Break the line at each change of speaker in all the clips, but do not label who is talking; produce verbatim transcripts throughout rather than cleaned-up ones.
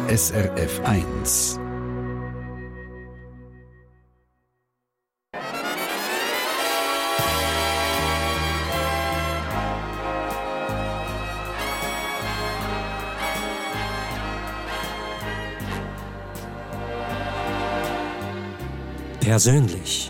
S R F eins.
Persönlich.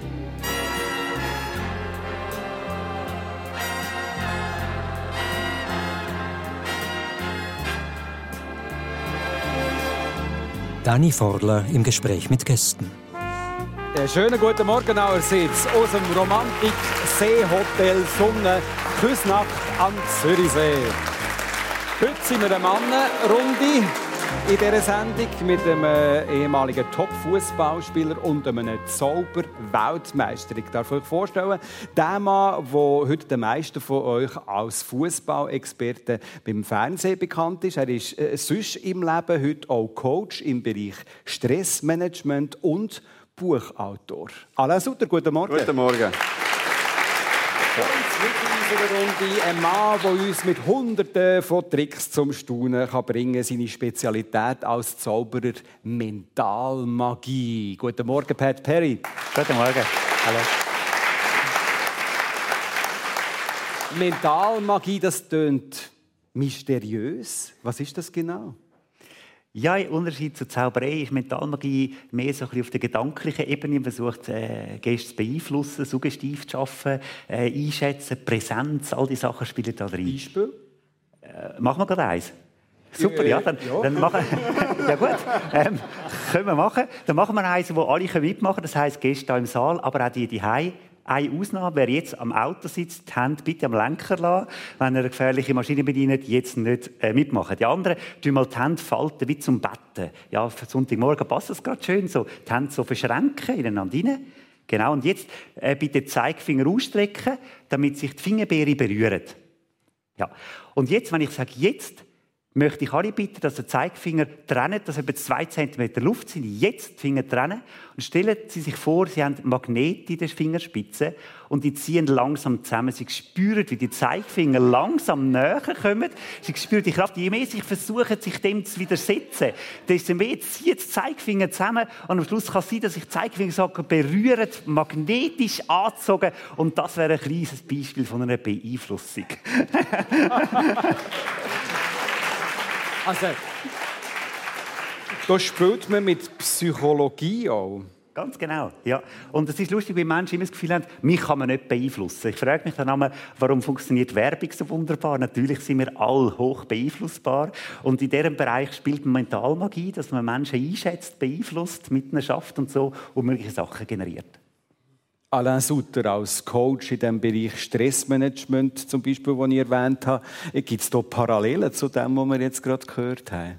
Dani Forler im Gespräch mit Gästen.
Einen schönen guten Morgen allerseits aus dem Romantik-Seehotel Sonne, Küsnacht am Zürichsee. Heute sind wir eine Mannenrunde in dieser Sendung mit einem ehemaligen Top-Fußballspieler und einem Zauber-Weltmeister. Ich darf euch vorstellen, der Mann, der heute den meisten von euch als Fußballexperte beim Fernsehen bekannt ist. Er ist äh, sonst im Leben heute auch Coach im Bereich Stressmanagement und Buchautor. Alain Sutter, guten Morgen.
Guten Morgen.
Ganz wichtig in unserer Runde, ein Mann, der uns mit Hunderten von Tricks zum Staunen kann bringen kann. Seine Spezialität als Zauberer Mentalmagie. Guten Morgen, Pat Perry.
Guten Morgen. Hallo.
Mentalmagie, das tönt mysteriös. Was ist das genau?
Ja, im Unterschied zur Zauberei ist Mentalmagie mehr so ein bisschen auf der gedanklichen Ebene. Man versucht, äh, Gäste zu beeinflussen, suggestiv zu arbeiten, äh, einschätzen, Präsenz, all diese Sachen spielen da rein.
Beispiel?
Äh, machen wir gerade eins. Super, ja, dann, ja. dann machen ja gut, ähm, können wir machen. Dann machen wir eins, wo alle mitmachen können. Das heisst, Gäste hier im Saal, aber auch die die Hause. Eine Ausnahme, wer jetzt am Auto sitzt, die Hände bitte am Lenker lassen. Wenn ihr eine gefährliche Maschine bedient, jetzt nicht äh, mitmachen. Die anderen, tun mal die Hände falten wie zum Betten. Ja, für Sonntagmorgen passt das gerade schön so. Die Hände so verschränken, ineinander rein. Genau, und jetzt äh, bitte den Zeigefinger ausstrecken, damit sich die Fingerbeere berühren. Ja. Und jetzt, wenn ich sage jetzt, möchte ich alle bitten, dass der Zeigefinger trennen, dass etwa zwei Zentimeter Luft sind. Jetzt die Finger trennen und stellen Sie sich vor, Sie haben Magnete in der Fingerspitze und die ziehen langsam zusammen. Sie spüren, wie die Zeigefinger langsam näher kommen. Sie spüren die Kraft. Je mehr Sie versuchen, sich dem zu widersetzen, desto mehr ziehen die Zeigefinger zusammen und am Schluss kann es sein, dass sich die Zeigefinger sagen, berühren, magnetisch angezogen, und das wäre ein kleines Beispiel von einer Beeinflussung.
Also, da spielt man mit Psychologie auch.
Ganz genau, ja. Und es ist lustig, wie Menschen immer das Gefühl haben, mich kann man nicht beeinflussen. Ich frage mich dann einmal, warum funktioniert Werbung so wunderbar? Natürlich sind wir alle hoch beeinflussbar. Und in diesem Bereich spielt Mentalmagie, dass man Menschen einschätzt, beeinflusst, mit ihnen schafft und so und mögliche Sachen generiert.
Alain Sutter als Coach in dem Bereich Stressmanagement, zum Beispiel, den ich erwähnt habe. Gibt es da Parallelen zu dem, was wir jetzt gerade gehört haben?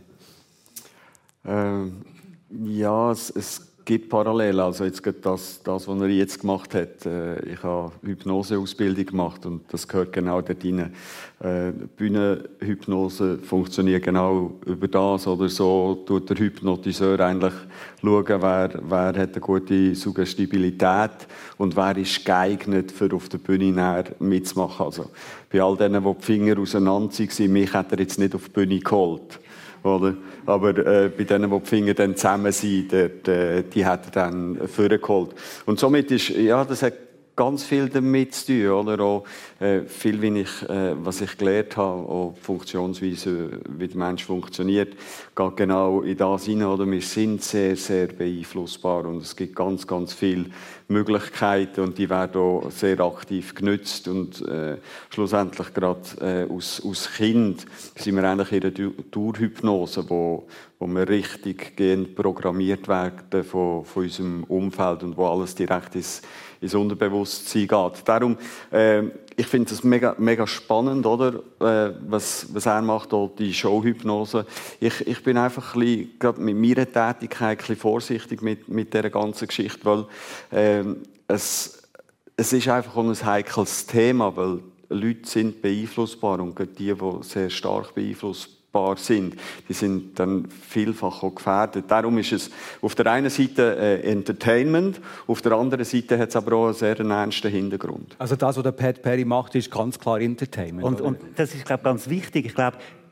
Ähm, ja, es, es gibt Parallelen. Also jetzt das, das, was er jetzt gemacht hat. Äh, ich habe Hypnoseausbildung gemacht und das gehört genau dort rein. Äh, Bühnenhypnose funktioniert genau über das, oder so tut der Hypnotiseur eigentlich schauen, wer, wer hat eine gute Suggestibilität und wer ist geeignet, für auf der Bühne mitzumachen. Also bei all denen, die die Finger auseinander waren, mich hat er jetzt nicht auf die Bühne geholt. Oder? Aber äh, bei denen, die die Finger dann zusammen sind, dort, äh, die hat er dann vorgeholt. Und somit ist, ja, das hat ganz viel damit zu tun, oder? Auch, äh, viel, wie ich, äh, was ich gelernt habe, auch die Funktionsweise, wie der Mensch funktioniert, geht genau in das hinein, oder? Wir sind sehr, sehr beeinflussbar und es gibt ganz, ganz viele Möglichkeiten und die werden auch sehr aktiv genutzt und äh, schlussendlich gerade äh, aus, aus Kind sind wir eigentlich in der Dauerhypnose, wo, wo wir richtig gehend programmiert werden von, von unserem Umfeld und wo alles direkt ins, ins Unterbewusstsein geht. Darum, äh, ich finde es mega, mega spannend, oder? Äh, was, was er macht, auch die Showhypnose. Ich, ich bin einfach ein bisschen, gerade mit meiner Tätigkeit ein bisschen vorsichtig mit, mit dieser ganzen Geschichte, weil äh, es, es ist einfach ein heikles Thema, weil Leute sind beeinflussbar und gerade die, die sehr stark beeinflussbar sind, die sind dann vielfach auch gefährdet. Darum ist es auf der einen Seite äh, Entertainment, auf der anderen Seite hat es aber auch einen sehr ernsten Hintergrund.
Also das, was der Pat Perry macht, ist ganz klar Entertainment.
Und, und das ist, glaube ich, ganz wichtig. Ich glaube,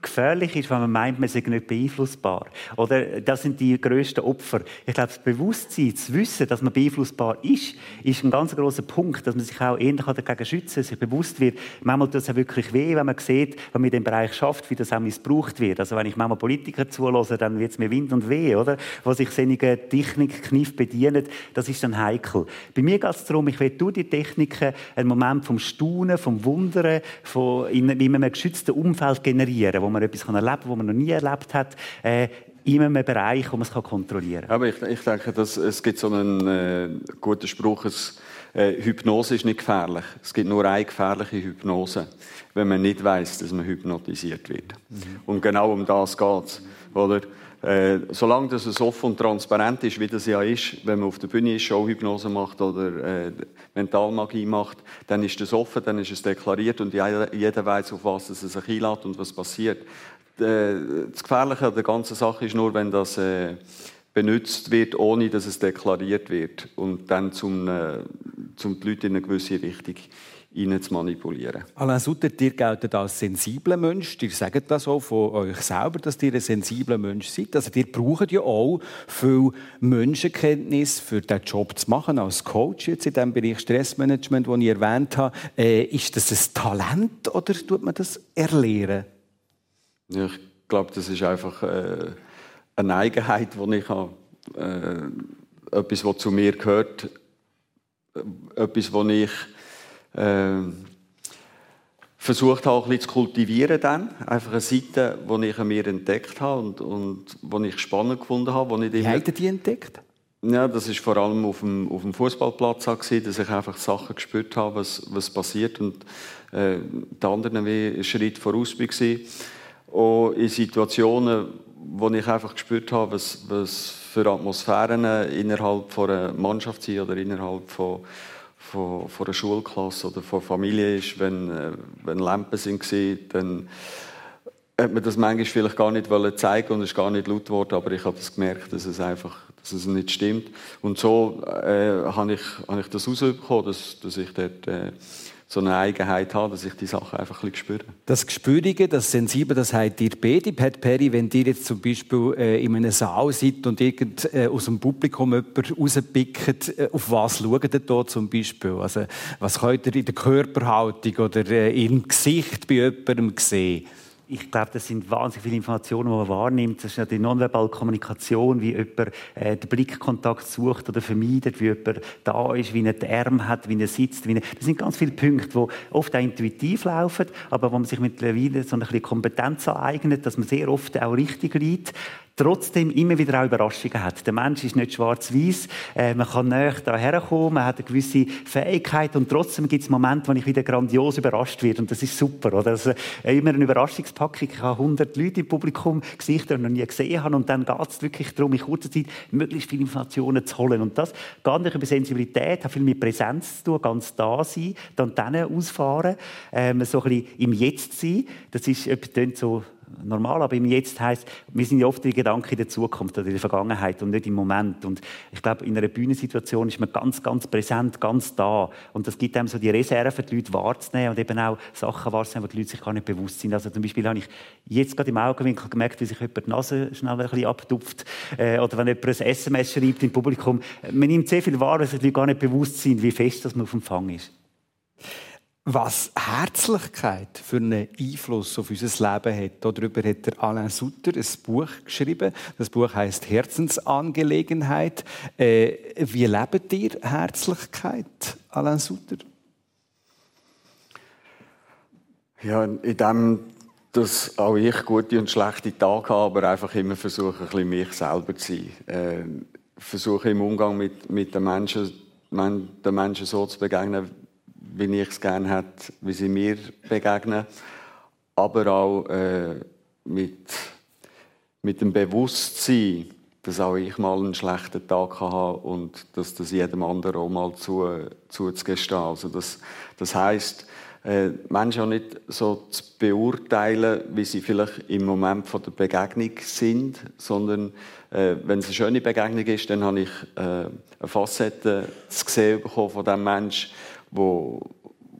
gefährlich ist, wenn man meint, man sei nicht beeinflussbar. Oder das sind die grössten Opfer. Ich glaube, das Bewusstsein, das Wissen, dass man beeinflussbar ist, ist ein ganz grosser Punkt, dass man sich auch eher dagegen schützen kann, sich bewusst wird. Manchmal tut es auch wirklich weh, wenn man sieht, wenn man in dem Bereich schafft, wie das auch missbraucht wird. Also wenn ich manchmal Politiker zuhöre, dann wird es mir Wind und Weh, oder? Wo sich solche Technikkniff bedienen, das ist dann heikel. Bei mir geht es darum, ich will durch die Techniken einen Moment vom Staunen, vom Wundern, von in, in einem geschützten Umfeld generieren, wo man etwas erleben kann, was man noch nie erlebt hat, äh, in einem Bereich, wo man es kontrollieren kann.
Aber ich, ich denke, dass, es gibt so einen äh, guten Spruch, es, äh, Hypnose ist nicht gefährlich. Es gibt nur eine gefährliche Hypnose, wenn man nicht weiss, dass man hypnotisiert wird. Mhm. Und genau um das geht es. Oder? Äh, solange das es offen und transparent ist, wie das ja ist, wenn man auf der Bühne ist, Showhypnose macht oder äh, Mentalmagie macht, dann ist das offen, dann ist es deklariert und jeder, jeder weiß, auf was es sich einlädt und was passiert. Äh, das Gefährliche an der ganzen Sache ist nur, wenn das äh, benutzt wird, ohne dass es deklariert wird und dann zum, äh, zum die Leute in eine gewisse Richtung ihnen zu manipulieren.
Alain Sutter, ihr geltet als sensibler Mensch. Ihr sagt das auch von euch selber, dass ihr ein sensibler Mensch seid. Also ihr braucht ja auch viel Menschenkenntnis, für diesen Job zu machen, als Coach jetzt in dem Bereich Stressmanagement, den ich erwähnt habe. Äh, ist das ein Talent oder tut man das erlernen?
Ja, ich glaube, das ist einfach äh, eine Eigenheit, die ich habe. Äh, etwas, was zu mir gehört. Äh, etwas, was ich Äh, versucht habe, ein bisschen zu kultivieren dann. Einfach eine Seite, die ich an mir entdeckt habe und, und die ich spannend gefunden habe. Wie
immer... habt ihr die entdeckt?
Ja, das war vor allem auf dem, auf dem Fußballplatz, dass ich einfach Sachen gespürt habe, was, was passiert. Und äh, der andere wie ein Schritt voraus war. Auch in Situationen, wo ich einfach gespürt habe, was, was für Atmosphären innerhalb von einer Mannschaft sind oder innerhalb von Von, von einer Schulklasse oder von Familie ist, wenn, äh, wenn Lampen waren, dann hat man das manchmal vielleicht gar nicht zeigen und es ist gar nicht laut geworden, aber ich habe das gemerkt, dass es einfach dass es nicht stimmt. Und so äh, habe ich, habe ich das herausbekommen, dass, dass ich dort äh, so eine Eigenheit habe, dass ich die Sachen einfach ein bisschen spüre. Das
Gespürige, das Sensible, das habt ihr beide. Pat Perry, wenn ihr jetzt zum Beispiel äh, in einem Saal seid und irgend, äh, aus dem Publikum jemand rauspickt, äh, auf was schaut ihr da zum Beispiel? Also, was könnt ihr in der Körperhaltung oder äh, im Gesicht bei jemandem sehen?
Ich glaube, das sind wahnsinnig viele Informationen, die man wahrnimmt. Das ist ja die nonverbale Kommunikation, wie jemand äh, den Blickkontakt sucht oder vermeidet, wie jemand da ist, wie er die Arme hat, wie er sitzt. Wie er... Das sind ganz viele Punkte, die oft auch intuitiv laufen, aber wo man sich mittlerweile so ein bisschen Kompetenz aneignet, dass man sehr oft auch richtig liegt. Trotzdem immer wieder auch Überraschungen hat. Der Mensch ist nicht schwarz-weiß. Äh, man kann näher daher kommen, man hat eine gewisse Fähigkeit und trotzdem gibt es Momente, wo ich wieder grandios überrascht werde und das ist super. Oder? Also, äh, immer eine Überraschungspackung. Ich habe hundert Leute im Publikum, Gesichter, die ich noch nie gesehen habe und dann geht es wirklich darum, in kurzer Zeit möglichst viele Informationen zu holen. Und das geht nicht über Sensibilität, hat viel mit Präsenz zu tun, ganz da sein, dann dann ausfahren, ähm, so ein bisschen im Jetzt sein. Das ist etwas so normal, aber im Jetzt heisst, wir sind ja oft die Gedanken in der Zukunft oder in der Vergangenheit und nicht im Moment. Und ich glaube, in einer Bühnensituation ist man ganz, ganz präsent, ganz da. Und das gibt einem so die Reserve, die Leute wahrzunehmen und eben auch Sachen wahrzunehmen, die die Leute sich gar nicht bewusst sind. Also zum Beispiel habe ich jetzt gerade im Augenwinkel gemerkt, wie sich jemand die Nase schnell ein bisschen abtupft. Äh, oder wenn jemand ein S M S schreibt im Publikum. Man nimmt sehr viel wahr, weil sich die Leute gar nicht bewusst sind, wie fest das man auf Empfang ist.
Was Herzlichkeit für einen Einfluss auf unser Leben hat, darüber hat der Alain Sutter ein Buch geschrieben. Das Buch heisst «Herzensangelegenheit». Äh, wie lebt ihr Herzlichkeit, Alain Sutter?
Ja, in dem, dass auch ich gute und schlechte Tage habe, aber einfach immer versuche, ein bisschen mich selber zu sein. Äh, versuche im Umgang mit, mit den Menschen, den Menschen so zu begegnen, wie ich es gerne hätte, wie sie mir begegnen. Aber auch äh, mit, mit dem Bewusstsein, dass auch ich mal einen schlechten Tag habe und dass das jedem anderen auch mal zu, zuzugestehen. Also das, das heisst, äh, Menschen auch nicht so zu beurteilen, wie sie vielleicht im Moment von der Begegnung sind, sondern äh, wenn es eine schöne Begegnung ist, dann habe ich äh, eine Facette zu sehen bekommen von diesem Menschen, wo,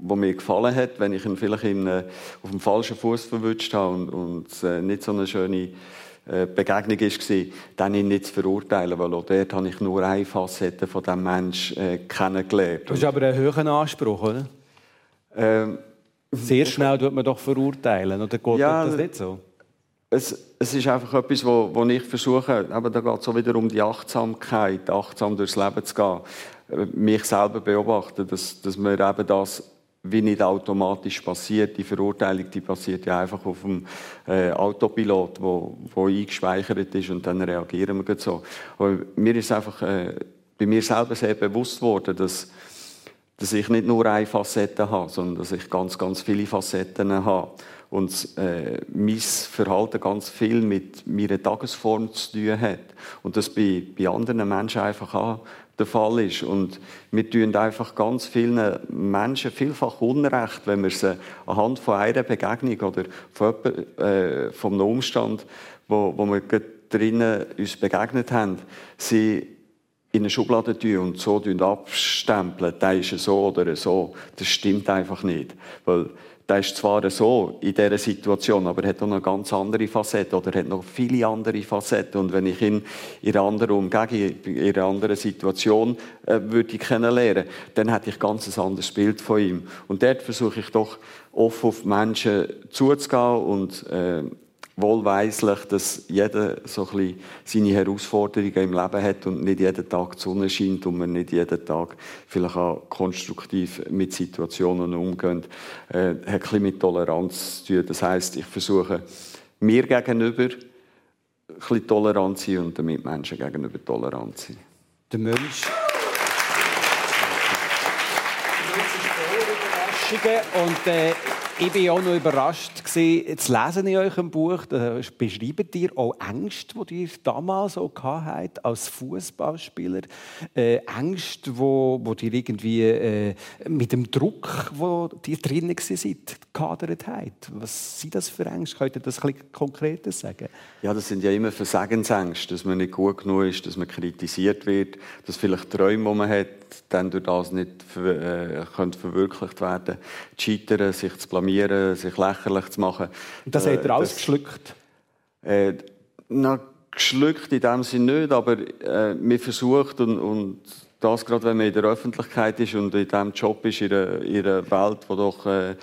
wo mir gefallen hat, wenn ich ihn vielleicht in, äh, auf dem falschen Fuß verwünscht habe und, und äh, nicht so eine schöne äh, Begegnung war, dann ihn nicht zu verurteilen, weil auch dort habe ich nur eine Facette von diesem Menschen äh, kennengelernt.
Das ist aber ein hoher Anspruch, oder?
Ähm,
Sehr schnell tut man doch verurteilen, oder geht
ja,
das nicht so?
Es, es ist einfach etwas, wo, wo ich versuche, aber da geht es auch wieder um die Achtsamkeit, achtsam durchs Leben zu gehen, mich selber beobachten, dass, dass mir eben das wie nicht automatisch passiert. Die Verurteilung, die passiert ja einfach auf dem äh, Autopilot, wo, wo eingespeichert ist und dann reagieren wir so. Aber mir ist einfach äh, bei mir selber sehr bewusst worden, dass dass ich nicht nur eine Facette habe, sondern dass ich ganz, ganz viele Facetten habe. Und äh, mein Verhalten ganz viel mit meiner Tagesform zu tun hat. Und das bei, bei anderen Menschen einfach auch der Fall ist. Und wir tun einfach ganz vielen Menschen vielfach Unrecht, wenn wir sie anhand von einer Begegnung oder von, äh, von einem Umstand, wo, wo wir drinnen uns begegnet haben, sie in eine Schublade tun und so abstempeln, der ist so oder so. Das stimmt einfach nicht. Weil der ist zwar so in dieser Situation, aber er hat auch noch eine ganz andere Facette oder hat noch viele andere Facetten. Und wenn ich ihn in einer anderen Umgebung, in einer anderen Situation äh, würde kennenlernen, dann hätte ich ganz ein anderes Bild von ihm. Und dort versuche ich doch offen auf Menschen zuzugehen und äh, wohlweislich, dass jeder so ein bisschen seine Herausforderungen im Leben hat und nicht jeden Tag die Sonne scheint und man nicht jeden Tag vielleicht auch konstruktiv mit Situationen umgeht, äh, hat ein bisschen mit Toleranz zu tun. Das heisst, ich versuche mir gegenüber ein bisschen tolerant zu sein und den Mitmenschen gegenüber tolerant zu sein.
Der Mensch. Und äh, ich war auch noch überrascht gewesen, zu lesen in eurem Buch. Da beschreibt ihr auch Ängste, die ihr damals auch hattet, als Fußballspieler. Äh, Ängste, wo, wo ihr irgendwie äh, mit dem Druck, wo ihr drinnen seid, gehadert habt. Was sind das für Ängste? Könnt ihr das ein bisschen konkreter sagen?
Ja, das sind ja immer Versagensängste, dass man nicht gut genug ist, dass man kritisiert wird, dass vielleicht Träume, die man hat, dann durch das nicht äh, können verwirklicht werden. Scheitern, sich zu blamieren, sich lächerlich zu machen.
Und das
äh,
habt ihr alles geschluckt?
Äh, na, geschluckt in dem Sinne nicht, aber äh, man versucht und, und das gerade, wenn man in der Öffentlichkeit ist und in diesem Job ist, in einer, in einer Welt, wo doch äh,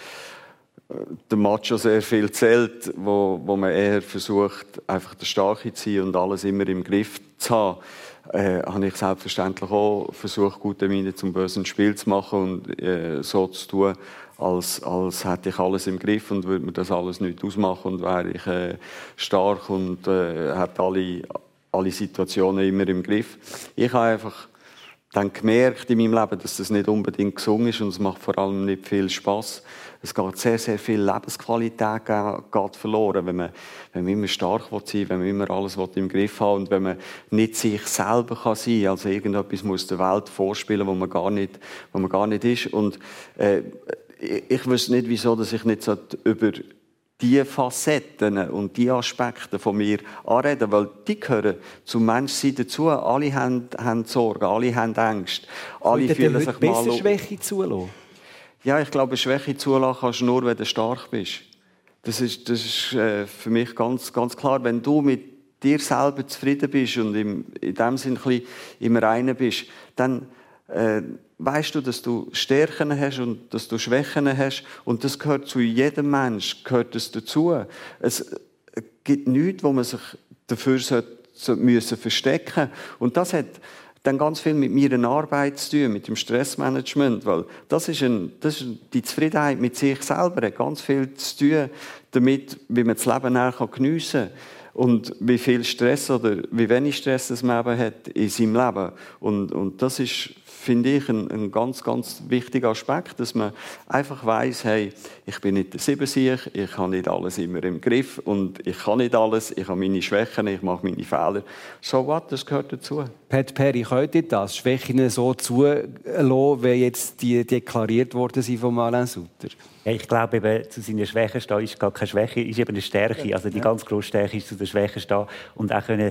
der Macho sehr viel zählt, wo, wo man eher versucht, einfach der Starke zu sein und alles immer im Griff zu haben, äh, habe ich selbstverständlich auch versucht, gute Miene zum bösen Spiel zu machen und äh, so zu tun, als, als hätte ich alles im Griff und würde mir das alles nicht ausmachen und wäre ich äh, stark und äh, hätte alle, alle Situationen immer im Griff. Ich habe einfach dann gemerkt in meinem Leben, dass das nicht unbedingt gesungen ist und es macht vor allem nicht viel Spass. Es geht sehr, sehr viel Lebensqualität geht verloren, wenn man, wenn man immer stark sein will, wenn man immer alles im Griff haben und wenn man nicht sich selber kann sein kann. Also irgendetwas muss der Welt vorspielen, wo man gar nicht, wo man gar nicht ist. Und äh, ich, ich wüsste nicht, wieso dass ich nicht so über diese Facetten und die Aspekte von mir anreden, weil die gehören zum Menschsein dazu. Alle haben, haben Sorgen, alle haben Ängste. Alle
Wollt
fühlen
ihr
sich
besser
mal...
Schwäche zulassen?
Ja, ich glaube, Schwäche zulassen kannst du nur, wenn du stark bist. Das ist, das ist äh, für mich ganz, ganz klar. Wenn du mit dir selber zufrieden bist und im, in dem Sinne ein bisschen im Reinen bist, dann äh, weißt du, dass du Stärken hast und dass du Schwächen hast. Und das gehört zu jedem Mensch, gehört das dazu. Es gibt nichts, wo man sich dafür sollte, müssen verstecken müssen. Und das hat dann ganz viel mit meiner Arbeit zu tun, mit dem Stressmanagement, weil das ist, ein, das ist die Zufriedenheit mit sich selber, hat ganz viel zu tun damit, wie man das Leben nachher geniessen kann und wie viel Stress oder wie wenig Stress das man eben hat in seinem Leben. Und, und das ist, finde ich, ein, ein ganz, ganz wichtiger Aspekt, dass man einfach weiss, hey, ich bin nicht der Siebensieg, ich habe nicht alles immer im Griff und ich kann nicht alles, ich habe meine Schwächen, ich mache meine Fehler. So what, das gehört dazu.
Pat Perry, könnt ihr das, Schwächen so zulassen, wie jetzt die deklariert worden sind von Alain Sutter?
Ja, ich glaube, eben, zu seiner Schwäche stehen ist gar keine Schwäche, ist eben eine Stärke. Also die ganz grosse Stärke ist, zu der Schwäche stehen und auch können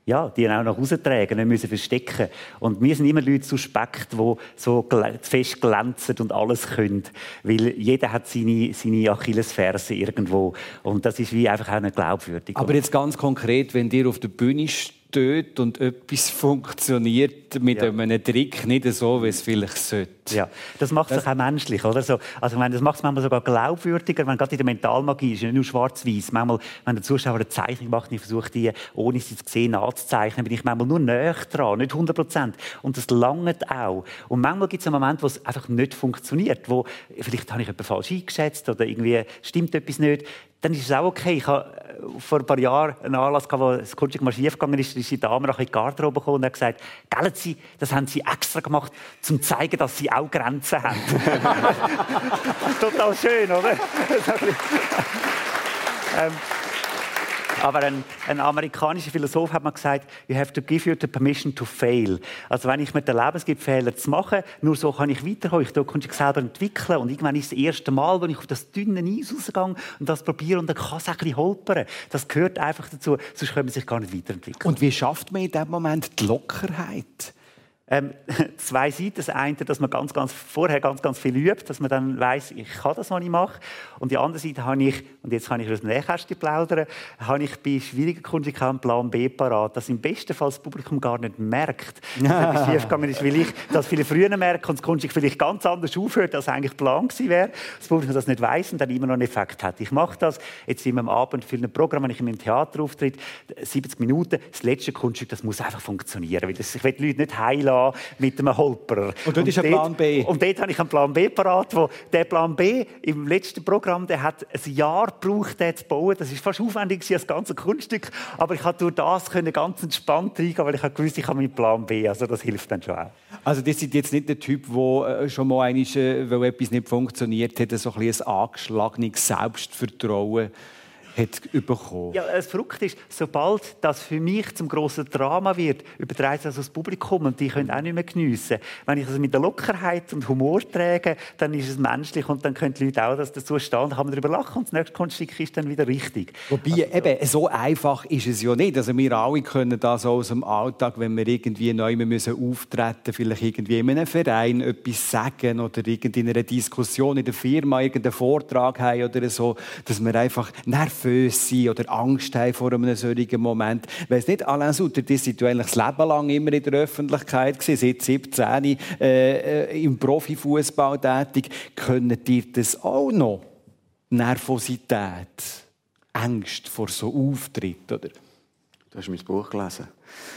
ja, die auch nach Hause tragen, nicht müssen verstecken. Und wir sind immer Leute suspekt, die so fest glänzen und alles können. Weil jeder hat seine, seine Achillesferse irgendwo. Und das ist wie einfach auch nicht glaubwürdig.
Aber jetzt ganz konkret, wenn ihr auf der Bühne steht und etwas funktioniert mit ja. einem Trick nicht so, wie es vielleicht sollte.
Ja, das macht es auch menschlich, oder? So, also ich meine, das macht es manchmal sogar glaubwürdiger, wenn gerade in der Mentalmagie ist, nicht nur schwarz-weiß. Manchmal, wenn der Zuschauer eine Zeichnung macht, ich versuche die, ohne sie zu sehen, nachzuzeichnen, bin ich manchmal nur näher dran, nicht hundert Prozent. Und das langt auch. Und manchmal gibt es einen Moment, wo es einfach nicht funktioniert, wo vielleicht habe ich etwas falsch eingeschätzt oder irgendwie stimmt etwas nicht. Dann ist es auch okay. Ich habe vor ein paar Jahren einen Anlass gehabt, wo das Kunststück mal schief gegangen ist, ist die Dame nach in die Garderobe gekommen und hat gesagt, «Gell, Sie, das haben Sie extra gemacht, um zu zeigen, dass Sie auch Grenzen haben.» Total schön, oder? ähm, aber ein, ein amerikanischer Philosoph hat mal gesagt, «You have to give you the permission to fail.» Also wenn ich mir erlaube, es gibt Fehler zu machen, nur so kann ich weiterkommen. Ich kann mich selber entwickeln. Und irgendwann ist das erste Mal, wenn ich auf das dünne Eis rausgehe und das probiere, und dann kann es auch ein bisschen holpern. Das gehört einfach dazu, sonst kann man sich gar nicht weiterentwickeln.
Und wie schafft man in diesem Moment die Lockerheit?
Ähm, zwei Seiten. Das eine, dass man ganz, ganz, vorher ganz, ganz viel übt, dass man dann weiss, ich kann das, was ich mache. Und die andere Seite habe ich, und jetzt kann ich aus dem Nähkästchen plaudern, habe ich bei schwierigen Kunden einen Plan B parat, dass im besten Fall das Publikum gar nicht merkt, dass etwas schiefgegangen ist, weil ich das viel früher merke und das Kunststück vielleicht ganz anders aufhört, als eigentlich Plan gewesen wäre. Das Publikum das nicht weiss und dann immer noch einen Effekt hat. Ich mache das jetzt immer am Abend für ein Programm, wenn ich in meinem Theater auftritt, siebzig Minuten, das letzte Kunststück, das muss einfach funktionieren, weil das, ich will die Leute nicht heilen mit einem Holperer.
Und dort ist ein Plan B.
Und dort habe ich einen Plan B parat, wo der Plan B im letzten Programm, der hat ein Jahr gebraucht, den zu bauen. Das war fast aufwendig als das ganze Kunststück. Aber ich konnte durch das ganz entspannt reingehen, weil ich gewusst, ich habe meinen Plan B. Also das hilft dann schon auch.
Also das sind jetzt nicht der Typ, der schon mal einmal, weil etwas nicht funktioniert hat, so ein bisschen ein angeschlagenes Selbstvertrauen hat bekommen.
Ja, das Verrückte ist, sobald das für mich zum grossen Drama wird, überträgt das aufs Publikum und die können auch nicht mehr geniessen. Wenn ich das mit der Lockerheit und Humor trage, dann ist es menschlich und dann können die Leute auch das dazu stehen und kann man darüber lachen und das nächste Kunststück ist dann wieder richtig.
Wobei,
also,
eben, so einfach ist es ja nicht. Also wir alle können das aus dem Alltag, wenn wir irgendwie neu müssen auftreten, vielleicht irgendwie in einem Verein etwas sagen oder in einer Diskussion in der Firma irgendeinen Vortrag haben oder so, dass wir einfach nervös sind oder Angst haben vor einem solchen Moment. Weiss nicht, Alain Sutter, die sind eigentlich das Leben lang immer in der Öffentlichkeit gewesen, seit siebzehn äh, im Profifußball tätig. Können dir das auch noch? Nervosität, Angst vor so Auftritt, oder?
Du hast mein Buch gelesen.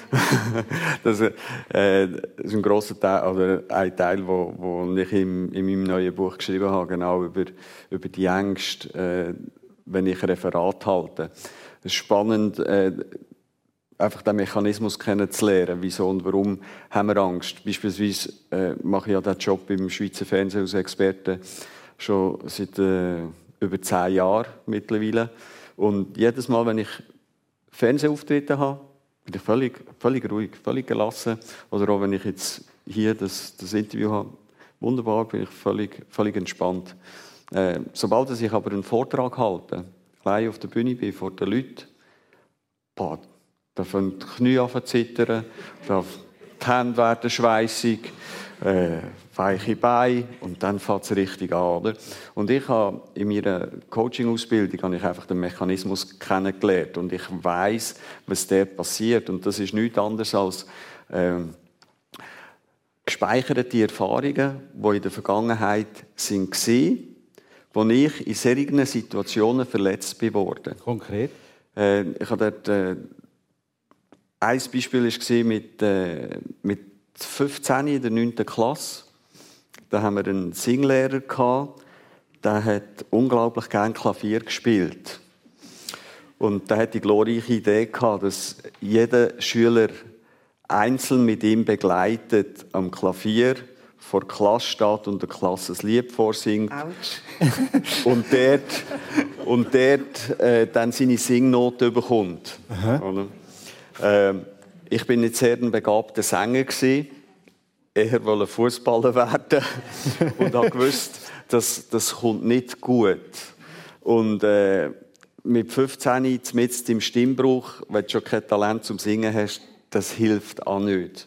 das, äh, das ist ein grosser Teil, oder ein Teil, wo, wo ich in, in meinem neuen Buch geschrieben habe, genau über, über die Ängste, äh, wenn ich ein Referat halte. Es ist spannend, äh, einfach den Mechanismus kennenzulernen. Wieso und warum haben wir Angst? Beispielsweise äh, mache ich ja diesen Job im Schweizer Fernsehen als Experte schon seit äh, über zehn Jahren mittlerweile. Und jedes Mal, wenn ich Fernsehauftritte habe, bin ich völlig, völlig ruhig, völlig gelassen. Oder auch wenn ich jetzt hier das, das Interview habe, wunderbar, bin ich völlig, völlig entspannt. Äh, sobald ich aber einen Vortrag halte, allein auf der Bühne bin, vor den Leuten, boah, da fangen die Knie an zu zittern, die Hände werden schweissig, äh, weiche Beine und dann fängt es richtig an. Oder? Und ich habe in meiner Coaching-Ausbildung habe ich einfach den Mechanismus kennengelernt und ich weiss, was dort passiert. Und das ist nichts anderes als äh, gespeicherte Erfahrungen, die in der Vergangenheit waren, wo ich in solchen Situationen verletzt bin worden.
Konkret?
Äh, ich habe dort, äh, ein Beispiel war mit, äh, mit fünfzehn in der neunten Klasse. Da haben wir einen Singlehrer gehabt, der hat unglaublich gerne Klavier gespielt. Und der hat die glorreiche Idee gehabt, dass jeder Schüler einzeln mit ihm begleitet am Klavier vor der Klasse steht und der Klasse ein Lied vorsingt. und dort, und dort äh, dann seine Singnote bekommt. Ähm, ich bin nicht sehr ein begabter Sänger gewesen, eher wollte Fußballer werden und habe gewusst, dass das kommt nicht gut. Und äh, mit fünfzehn mitten im Stimmbruch, wenn du schon kein Talent zum Singen hast, das hilft auch nicht.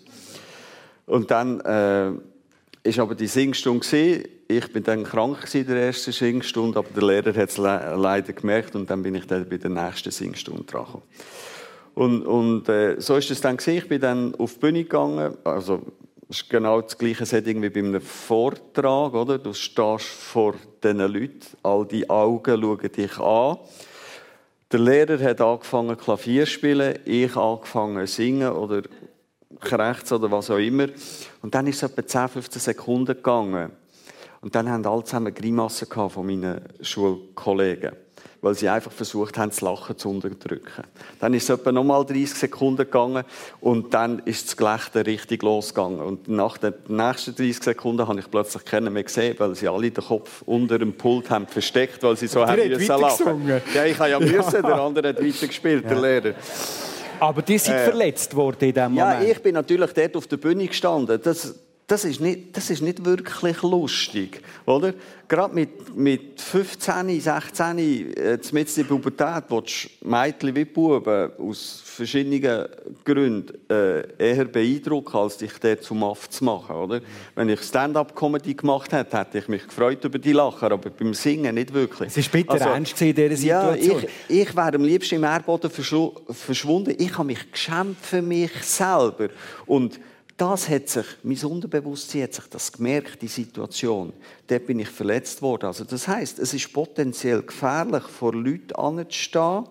Und dann äh, ist aber die Singstunde gewesen. Ich bin dann krank in der ersten Singstunde, aber der Lehrer hat es le- leider gemerkt und dann bin ich dann bei der nächsten Singstunde dran gekommen. Und, und äh, so ist es dann gewesen. Ich bin dann auf die Bühne gegangen. Also, das ist genau das gleiche Setting wie bei einem Vortrag, oder? Du stehst vor diesen Leuten, all die Augen schauen dich an. Der Lehrer hat angefangen Klavier zu spielen, ich angefangen zu singen oder rechts oder was auch immer. Und dann ist es etwa zehn, fünfzehn Sekunden gegangen. Und dann haben alle zusammen Grimassen von meinen Schulkollegen, weil sie einfach versucht haben, das Lachen zu unterdrücken. Dann ist es etwa nochmal dreißig Sekunden gegangen und dann ist das Gelächter richtig losgegangen. Und nach den nächsten dreißig Sekunden habe ich plötzlich keinen mehr gesehen, weil sie alle den Kopf unter dem Pult haben versteckt, weil sie so haben müssen lachen. Ja, ich habe ja müssen, der andere hat weitergespielt, der Lehrer.
Aber die sind äh, verletzt worden in diesem
ja,
Moment.
Ja, ich bin natürlich dort auf der Bühne gestanden. Das, das, ist nicht, das ist nicht wirklich lustig, oder? Gerade mit, mit fünfzehn, sechzehn, äh, mitten in der Pubertät, wo die Mädchen wie Buben aus verschiedenen Gründen äh, eher beeindrucken, als dich dort zum Aff zu machen, oder? Wenn ich Stand-up-Comedy gemacht hätte, hätte ich mich gefreut über die Lacher, aber beim Singen nicht wirklich.
Es war bitter
also,
ernst in dieser Situation.
Ja, ich, ich wäre am liebsten im Erdboden verschwunden. Ich habe mich geschämt für mich selber. Und das hat sich, mein Unterbewusstsein hat sich das gemerkt, die Situation. Dort bin ich verletzt worden. Also das heisst, es ist potenziell gefährlich, vor Leuten anzustehen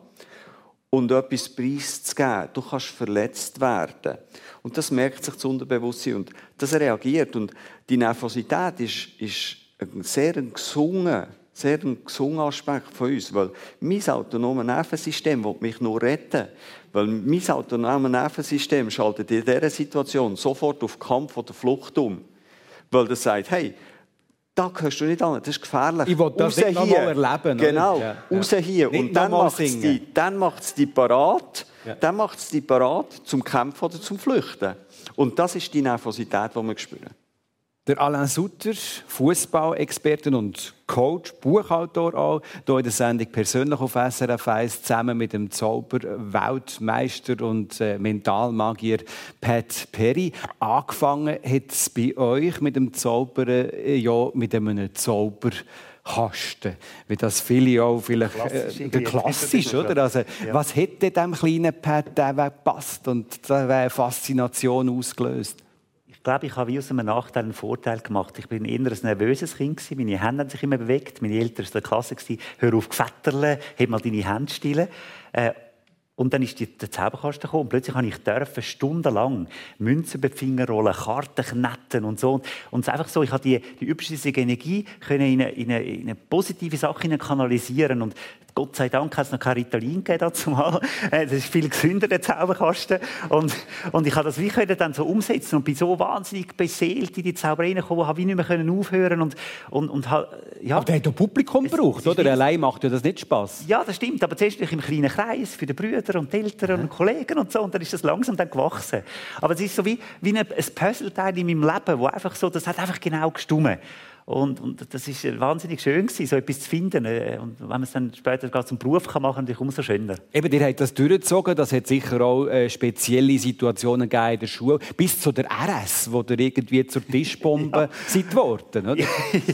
und etwas preiszugeben. Du kannst verletzt werden. Und das merkt sich das Unterbewusstsein und das reagiert. Und die Nervosität ist, ist ein sehr gesungen, sehr ein gesunder Aspekt von uns, weil mein autonomes Nervensystem will mich nur retten. Weil mein autonomes Nervensystem schaltet in dieser Situation sofort auf Kampf oder Flucht um. Weil das sagt, hey, da gehörst du nicht an, das ist gefährlich.
Ich will das nicht nochmal erleben.
Genau,
ja,
raus
ja.
hier.
Nicht
und dann macht es die, dann macht's die parat, ja. dann macht's die parat zum Kämpfen oder zum Flüchten. Und das ist die Nervosität, die wir spüren.
Der Alain Sutter, Fußballexperte und Coach, Buchautor auch, hier in der Sendung persönlich auf S R F eins, zusammen mit dem Zauber-Weltmeister und äh, Mentalmagier Pat Perry. Angefangen hat es bei euch mit dem Zaubern äh, ja mit einem Zauberkasten, wie das viele auch vielleicht klassisch, äh, der klassisch, oder? Also, ja. Was hätte dem kleinen Pat gepasst und eine Faszination ausgelöst?
Ich glaube, ich habe wie aus einem Nachteil einen Vorteil gemacht. Ich bin eher ein nervöses Kind. Meine Hände haben sich immer bewegt. Meine Eltern waren in der Klasse. Hör auf, Gefetterle, heb mal deine Hände still. Äh, und dann ist die, der Zauberkasten gekommen. Und plötzlich habe ich dürfen, stundenlang Münzen über die Finger rollen, Karten kneten und so. Und es einfach so, ich habe die, die überschüssige Energie können in, eine, in, eine, in eine positive Sache kanalisieren. Und Gott sei Dank hat es noch kein Ritalin gegeben dazu mal. Das ist viel gesünder, der Zauberkasten. Und, und ich habe das wie können dann so umsetzen und bin so wahnsinnig beseelt in die Zauberei reingekommen, habe ich nicht mehr können aufhören und und und ja.
Aber der hat doch Publikum gebraucht, oder? Allein macht ja das nicht Spass.
Ja, das stimmt. Aber zuerst im kleinen Kreis für die Brüder und die Eltern und Kollegen und so. Und dann ist das langsam dann gewachsen. Aber es ist so wie, wie ein Puzzleteil in meinem Leben, wo einfach so, das hat einfach genau gestimmt. Und, und das ist wahnsinnig schön gewesen, so etwas zu finden. Und wenn man es dann später zum Beruf kann machen kann, dann umso schöner.
Eben, ihr habt das durchgezogen. Das hat sicher auch äh, spezielle Situationen gegeben in der Schule. Bis zu der R S, wo ihr irgendwie zur Tischbombe ja. seid geworden, oder?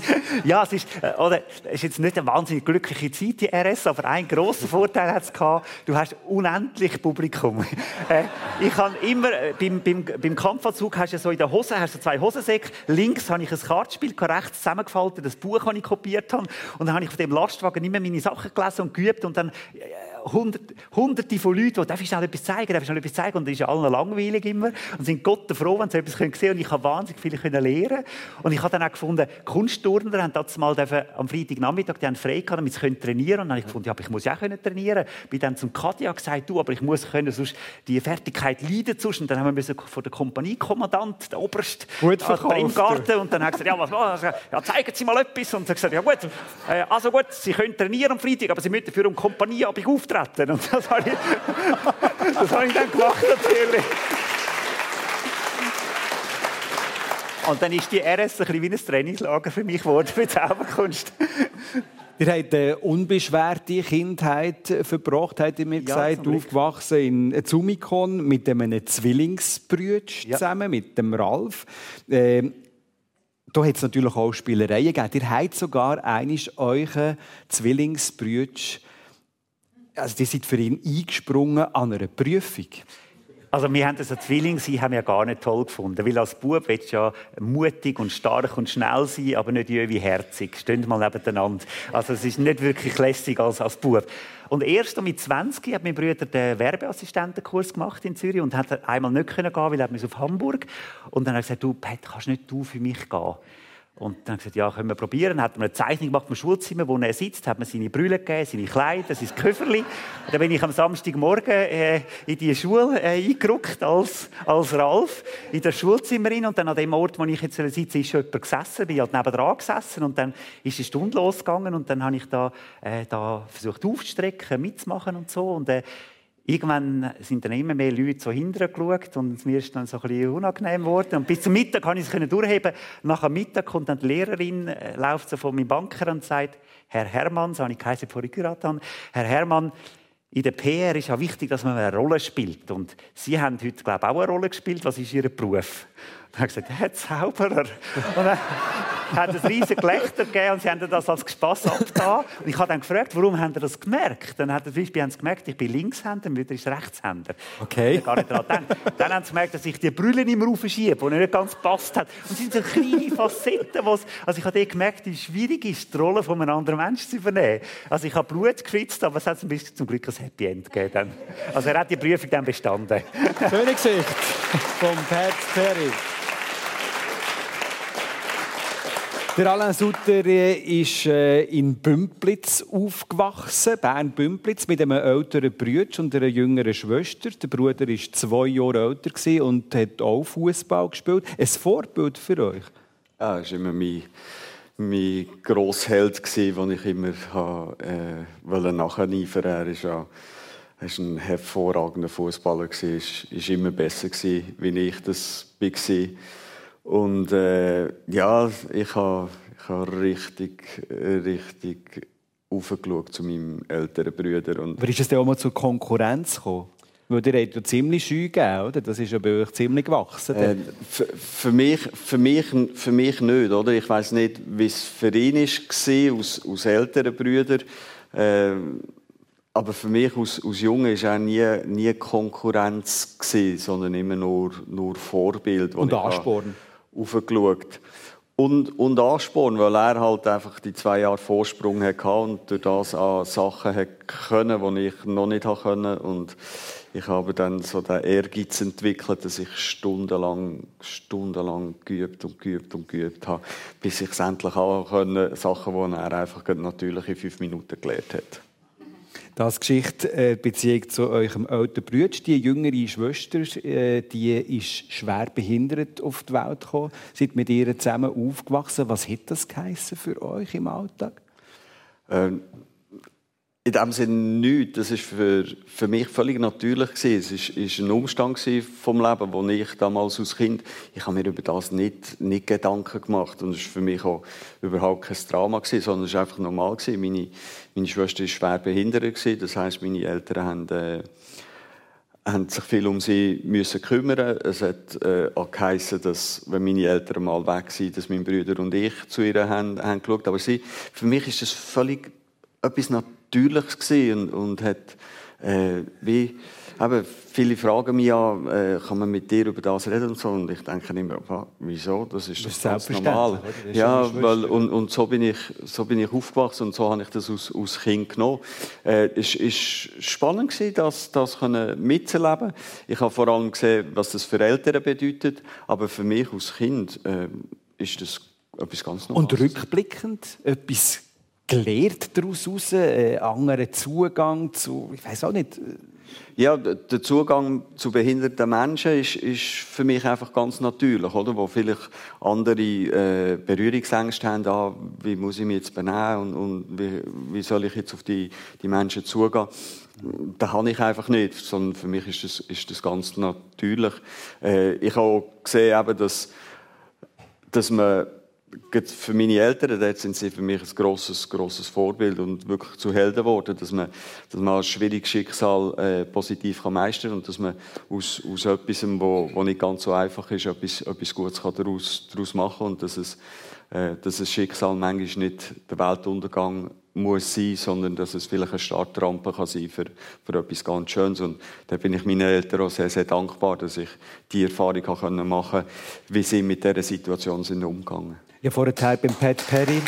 Ja, es ist, äh, oder, es ist jetzt nicht eine wahnsinnig glückliche Zeit, die R S, aber einen grossen Vorteil hat es gehabt. Du hast unendlich Publikum. äh, ich habe immer, äh, beim, beim, beim Kampfanzug hast du so in der Hose, hast du zwei Hosensäcke. Links habe ich ein Kartenspiel, rechts zusammengefaltet, das Buch, das ich kopiert habe. Und dann habe ich auf dem Lastwagen immer meine Sachen gelesen und geübt. Und dann hundert, hunderte von Leuten, die «Darf ich schnell etwas zeigen? Darf ich schnell etwas zeigen?» Und das ist ja allen langweilig immer. Und sind Gott froh, wenn sie etwas sehen können. Und ich habe wahnsinnig viel lernen. Und ich habe dann auch gefunden, Kunstturner haben das mal am Freitagnachmittag, die haben frei gehabt, damit sie trainieren können. Und dann habe ich gefunden, ja, aber ich muss ja auch trainieren. Ich bin dann zum Katja gesagt, du, aber ich muss können, sonst die Fertigkeit leiden sonst. Und dann haben wir von der Kompaniekommandant, der Oberst, im Garten. Und dann hat er gesagt, ja, was machen wir? Ja, zeigen Sie mal etwas. Und er hat gesagt, ja gut, äh, also gut, Sie können trainieren am Freitag, aber Sie müssen für eine Kompanieabend auftreten. Und das habe ich, das habe ich dann gemacht, natürlich. Und dann ist die R S ein bisschen wie ein Trainingslager für mich geworden, für die Zauberkunst.
Ihr habt eine unbeschwerte Kindheit verbracht, habt ihr mir
Ja,
gesagt. Aufgewachsen in Zumikon mit einem Zwillingsbrütsch
Ja.
zusammen, mit dem Ralf. Ähm, da hat es natürlich auch Spielereien gegeben. Ihr habt sogar einmal euren Zwillingsbrütsch, also die sind für ihn eingesprungen an einer Prüfung.
Also wir haben das als Zwilling sein, haben wir ja gar nicht toll gefunden, weil als Bub willst du ja mutig und stark und schnell sein, aber nicht irgendwie herzig. Stehen mal nebeneinander. Also es ist nicht wirklich lässig als, als Bub. Und erst mit zwanzig hat mein Bruder den Werbeassistentenkurs gemacht in Zürich und hat einmal nicht gehen können, weil er muss auf Hamburg. Und dann hat er gesagt, du Pat, kannst nicht du für mich gehen? Und dann hat er gesagt, ja, können wir probieren. Dann hat er eine Zeichnung gemacht im Schulzimmer, wo er sitzt, hat mir seine Brille gegeben, seine Kleider, sein Köfferli. Und dann bin ich am Samstagmorgen äh, in die Schule äh, eingerückt als, als Ralf in das Schulzimmer rein. Und dann an dem Ort, wo ich jetzt sitze, ist schon jemand gesessen. Bin halt nebendran gesessen und dann ist die Stunde losgegangen und dann habe ich da, äh, da versucht aufzustrecken, mitzumachen und so. Und, äh, Irgendwann sind dann immer mehr Leute so hinterher geschaut und mir ist dann so ein bisschen unangenehm geworden. Und bis zum Mittag konnte ich es durchheben. Nach dem Mittag kommt dann die Lehrerin, äh, läuft so von meinem Banker und sagt, Herr Hermann, so habe ich geheißen, bevor ich geheiratet habe, Herr Hermann, in der P R ist ja wichtig, dass man eine Rolle spielt. Und Sie haben heute, glaube ich, auch eine Rolle gespielt. Was ist Ihr Beruf? Dann habe ich gesagt, Herr Zauberer. Und dann hat es ein riesiges Gelächter gegeben und sie haben das als Spass abgetan. Und ich habe dann gefragt, warum haben Sie das gemerkt? Dann hat er zum Beispiel haben sie gemerkt, ich bin Linkshänder, mein Bruder ist Rechtshänder.
Okay.
Ich habe gar nicht daran gedacht. Dann haben sie gemerkt, dass ich die Brille immer aufschiebe, die nicht ganz gepasst hat. Und es sind so kleine Facetten, was also ich habe dort gemerkt, wie schwierig ist, die Rolle von einem anderen Menschen zu übernehmen. Also ich habe Blut gefritzt, aber es hat ein bisschen zum Glück ein Happy End gegeben. Dann. Also er hat die Prüfung dann bestanden.
Schöne Geschichte von Pat Ferry. Der Alain Sutter ist in Bümplitz aufgewachsen, Bern-Bümplitz, mit einem älteren Bruder und einer jüngeren Schwester. Der Bruder war zwei Jahre älter und hat auch Fußball gespielt. Ein Vorbild für euch?
Ja, er war immer mein, mein grosser Held, den ich immer äh, nacheifern wollte. Er ist ja Er war ein hervorragender Fußballer, war immer besser, wie ich das war. Und äh, ja, ich habe ich ha richtig, richtig aufgeschaut zu meinem älteren Bruder. Und
aber ist es dann auch mal zur Konkurrenz gekommen? Weil ihr habt ja ziemlich Scheu gegeben, oder? Das ist ja bei euch ziemlich gewachsen.
Äh, für, für, mich, für, mich, für mich nicht, oder? Ich weiss nicht, wie es für ihn war, aus, aus älteren Brüdern. Äh, aber für mich als, als Junge war er nie, nie Konkurrenz gewesen, sondern immer nur, nur Vorbild.
Und Ansporn.
Aufgeschaut. Und, und Ansporn, weil er halt einfach die zwei Jahre Vorsprung hatte und durch das an Sachen können, die ich noch nicht konnte. Und ich habe dann so den Ehrgeiz entwickelt, dass ich stundenlang, stundenlang geübt und geübt und geübt habe, bis ich es endlich auch konnte, Sachen, die er einfach natürlich in fünf Minuten gelernt hat.
Das Geschichte äh, Beziehung zu eurem älteren Bruder. Die jüngere Schwester, äh, die ist schwer behindert auf die Welt gekommen. Seid mit ihr zusammen aufgewachsen. Was hat das geheissen für euch im Alltag?
Ähm, in dem Sinne nichts. Das war für, für mich völlig natürlich. Es war ein Umstand vom Leben, wo ich damals als Kind, ich habe mir über das nicht, nicht Gedanken gemacht. Und es war für mich auch überhaupt kein Drama, sondern es war einfach normal. Meine, meine Schwester war schwer behindert. Das heisst, meine Eltern haben, äh, haben sich viel um sie müssen kümmern. Es hat äh, auch geheissen, dass, wenn meine Eltern mal weg waren, dass mein Bruder und ich zu ihr haben, haben geschaut. Aber sie, für mich ist das völlig etwas Natürliches gewesen und, und hat äh, wie eben, viele fragen mich ja, äh, kann man mit dir über das reden und so, und ich denke immer, wieso, das ist, das ist ganz normal. Ja, weil, und, und so bin ich so bin ich aufgewachsen und so habe ich das aus, aus Kind genommen. Äh, es war spannend gewesen, das, das mitzuerleben. Ich habe vor allem gesehen, was das für Eltern bedeutet, aber für mich als Kind äh, ist das etwas ganz Normales.
Und rückblickend etwas gelernt daraus heraus, einen anderen Zugang zu, ich weiß auch nicht.
Ja, der Zugang zu behinderten Menschen ist, ist für mich einfach ganz natürlich, oder? Wo vielleicht andere äh, Berührungsängste haben, ah, wie muss ich mich jetzt benehmen und, und wie, wie soll ich jetzt auf die, die Menschen zugehen. Das habe ich einfach nicht, sondern für mich ist das, ist das ganz natürlich. Äh, ich habe auch gesehen, eben, dass, dass man für meine Eltern, dort sind sie für mich ein grosses, grosses Vorbild und wirklich zu Helden geworden, dass man, dass man ein schwieriges Schicksal äh, positiv kann meistern kann und dass man aus, aus etwas, wo, wo nicht ganz so einfach ist, etwas, etwas Gutes kann daraus, daraus machen kann und dass es, äh, dass das Schicksal manchmal nicht der Weltuntergang muss sein, sondern dass es vielleicht eine Startrampe kann sein für, für etwas ganz Schönes. Und da bin ich meinen Eltern auch sehr, sehr dankbar, dass ich die Erfahrung machen konnte, wie sie mit dieser Situation sind umgegangen.
Ja, vorher beim Pat Perry.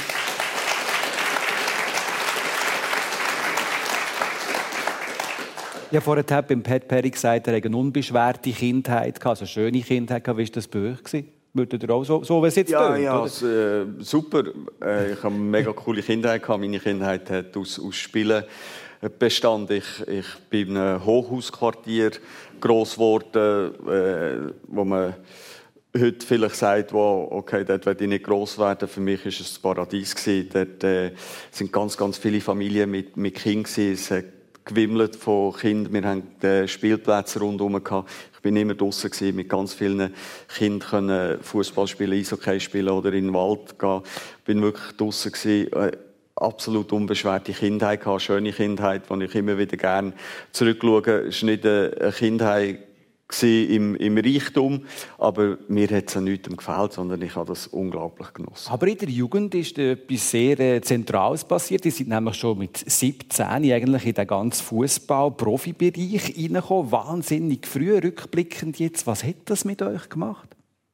Ich habe vorher beim Pat Perry gesagt, er hatte eine unbeschwerte Kindheit, also eine schöne Kindheit. Wie war das bei euch? Würdet ihr auch so, so wie es jetzt
ja,
tönt,
ja,
oder?
Es, äh, super. Äh, ich hatte eine mega coole Kindheit. Meine Kindheit hat aus, aus Spielen bestanden. Ich, ich bin in einem Hochhausquartier gross geworden, äh, wo man heute vielleicht sagt, wow, okay, dort werde ich nicht gross werden. Für mich war es das Paradies. Dort äh, sind ganz, ganz viele Familien mit, mit Kindern. Es hat gewimmelt von Kindern. Wir hatten äh, Spielplätze rundherum. Ich bin immer draussen mit ganz vielen Kindern, Fußball spielen, Eishockey spielen oder in den Wald gehen. Ich bin wirklich draussen gewesen. Äh, absolut unbeschwerte Kindheit gehabt, schöne Kindheit, die ich immer wieder gerne zurückschaue. Es war nicht eine Kindheit Im, im Reichtum, aber mir hat es an nichts gefällt, sondern ich habe das unglaublich genossen.
Aber in der Jugend ist etwas sehr äh, Zentrales passiert. Sie sind nämlich schon mit siebzehn eigentlich in den ganzen Fußball-Profibereich reingekommen. Wahnsinnig früh, rückblickend jetzt. Was hat das mit euch gemacht?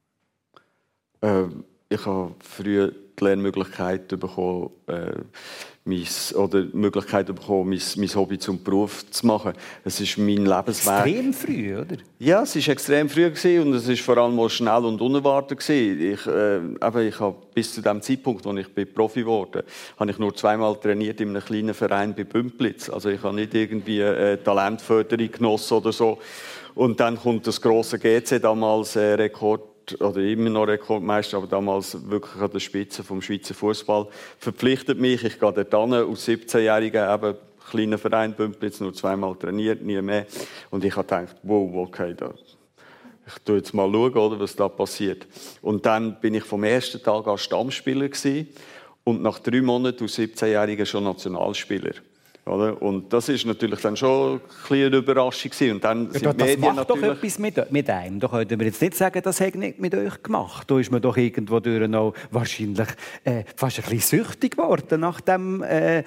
Äh, ich habe früh die Lernmöglichkeit bekommen, äh, mein, oder die Möglichkeit bekommen, mein, mein Hobby zum Beruf zu machen. Es ist mein Lebensweg.
Extrem früh, oder?
Ja, es war extrem früh und es war vor allem auch schnell und unerwartet. Ich, äh, eben, ich habe bis zu dem Zeitpunkt, als ich Profi wurde, habe ich nur zweimal trainiert in einem kleinen Verein bei Bümplitz. Also ich habe nicht irgendwie äh, Talentförderung genossen oder so. Und dann kommt das grosse G C, damals äh, Rekord oder immer noch Rekordmeister, aber damals wirklich an der Spitze vom Schweizer Fußball, verpflichtet mich. Ich gehe dort hin, als siebzehnjähriger, eben kleiner Verein, Bümplitz, nur zweimal trainiert, nie mehr. Und ich habe gedacht, wow, okay, da, ich schaue jetzt mal, oder, was da passiert. Und dann bin ich vom ersten Tag an Stammspieler gewesen und nach drei Monaten als siebzehnjähriger schon Nationalspieler. Oder? Und das ist natürlich dann schon ein eine Überraschung gewesen. Und dann
ja,
sind
das
Medien
macht
natürlich
doch etwas mit, mit einem. Da könnten wir jetzt nicht sagen, das hat nicht mit euch gemacht. Da ist man doch irgendwo durch noch wahrscheinlich äh, fast ein bisschen süchtig geworden nach dem äh, äh,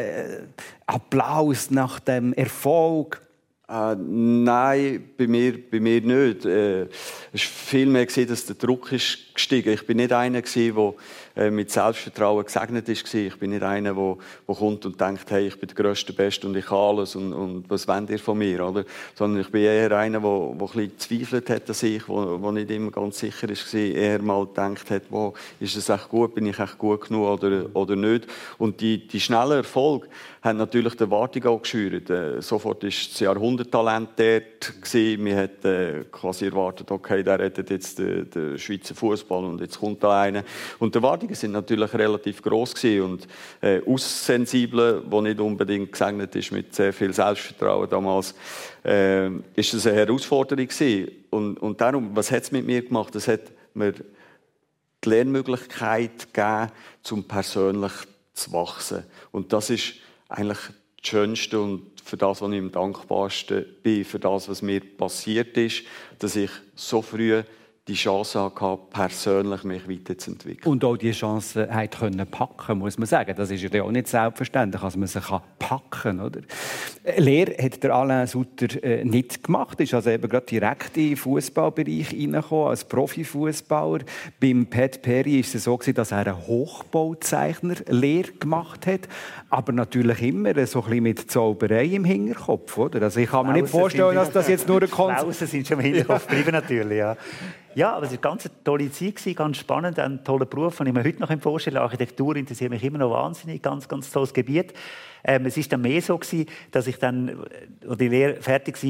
Applaus, nach dem Erfolg.
Äh, nein, bei mir, bei mir nicht. Äh, es war vielmehr, dass der Druck ist gestiegen ist. Ich war nicht einer, der äh, mit Selbstvertrauen gesegnet ist. Ich bin nicht einer, der, der kommt und denkt, hey, ich bin der Grösste, Beste und ich kann alles und, und was wollt ihr von mir? Oder? Sondern ich bin eher einer, der, der ein bisschen gezweifelt hat an sich, der, der nicht immer ganz sicher war, eher mal gedacht hat, wow, ist es echt gut, bin ich echt gut genug oder, oder nicht? Und die, die schnellen Erfolge haben natürlich die Erwartung auch geschürt. Äh, sofort war das Jahrhunderttalent dort gewesen. Wir hatten äh, quasi erwartet, okay, der rettet jetzt den, den Schweizer Fußball und jetzt kommt da einer. Und die Erwartungen sind natürlich relativ gross gewesen. Und äh, Aussensible, der nicht unbedingt gesegnet ist mit sehr viel Selbstvertrauen damals, äh, ist das eine Herausforderung gewesen. Und, und darum, was hat es mit mir gemacht? Es hat mir die Lernmöglichkeit gegeben, um persönlich zu wachsen. Und das ist eigentlich das Schönste und für das, was ich am dankbarsten bin, für das, was mir passiert ist, dass ich so früh die Chance hatte, persönlich mich weiterzuentwickeln.
Und auch die Chance können packen, muss man sagen. Das ist ja auch nicht selbstverständlich, dass man sie packen kann. Oder? Lehre hat der Alain Sutter äh, nicht gemacht. Er ist also eben gerade direkt in den Fußballbereich hineingekommen, als Profifußballer. Beim Pat Perry war es so, dass er eine Hochbauzeichner-Lehre gemacht hat. Aber natürlich immer so ein bisschen mit Zauberei im Hinterkopf. Oder? Also ich kann mir nicht vorstellen, dass das jetzt nur ein Konzept...
Klausen sind schon im Hinterkopf geblieben, natürlich, ja. Ja, aber es war eine ganz tolle Zeit, ganz spannend, ein toller Beruf, den ich mir heute noch vorstellen kann. Architektur interessiert mich immer noch wahnsinnig, ganz, ganz tolles Gebiet. Ähm, es war dann mehr so gewesen, dass ich dann, als die Lehre fertig war,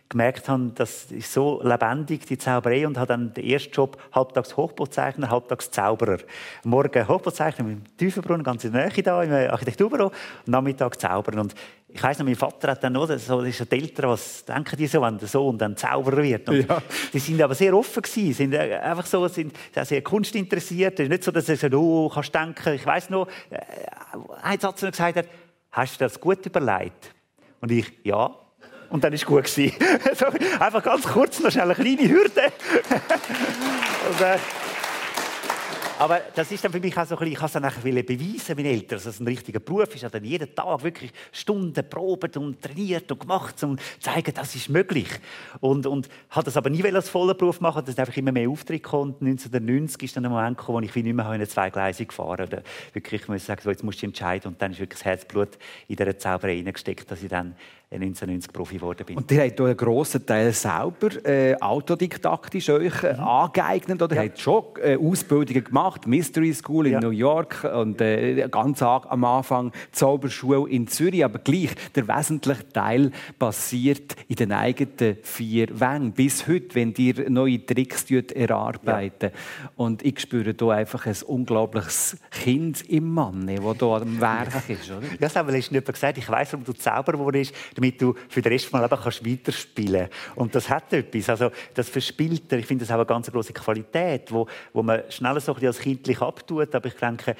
gemerkt habe, das ist so lebendig, die Zauberei, und habe dann den ersten Job halbtags Hochbauzeichner, halbtags Zauberer. Morgen Hochbauzeichner im Tiefenbrunnen, ganz in der Nähe da, im Architekturbüro, und Nachmittag Zaubern. Und ich weiss noch, mein Vater hat dann noch, so, das ist die Eltern, was denken die so, wenn der Sohn dann Zauberer wird? Und ja. Die sind aber sehr offen gewesen, sind einfach so, sind sehr kunstinteressiert. Es ist nicht so, dass sie sagen, oh, kannst denken. Ich weiss noch, ein Satz, der gesagt hat, hast du dir das gut überlegt? Und ich, ja. Und dann war es gut. So, einfach ganz kurz, noch schnell eine kleine Hürde. Und, äh, aber das ist dann für mich auch so ein bisschen, ich wollte es dann beweisen, meinen Eltern, dass es ein richtiger Beruf ist. Ich habe dann jeden Tag wirklich Stunden probiert und trainiert und gemacht, um zu zeigen, das ist möglich. Und, und habe das aber nie als vollen Beruf machen, dass einfach immer mehr Auftritte kommen. neunzehnhundertneunzig ist dann ein Moment gekommen, wo ich nicht mehr in eine Zweigleisig gefahren habe. Wirklich, ich muss sagen, so, jetzt musst du entscheiden. Und dann ist wirklich das Herzblut in dieser Zauberei hineingesteckt, dass ich dann neunzehnhundertneunzig Profi geworden bin.
Und ihr habt einen grossen Teil selber äh, autodidaktisch euch äh, mhm. angeeignet, oder? Ja. Ihr habt schon äh, Ausbildungen gemacht, Mystery School in ja. New York und äh, ganz am Anfang Zauberschule in Zürich, aber gleich, der wesentliche Teil passiert in den eigenen vier Wänden. Bis heute, wenn ihr neue Tricks erarbeiten. Ja. Und ich spüre hier einfach ein unglaubliches Kind im Mann, das hier am Werk ist, oder?
Ja, das hat mir jemand gesagt, ich weiss, warum du Zauberer wurdest, damit du für den Rest des Lebens kannst weiterspielen kannst. Und das hat etwas. Also, das verspielt, ich finde das auch eine ganz grosse Qualität, wo, wo man schnell so ein bisschen als kindlich abtut. Aber ich denke,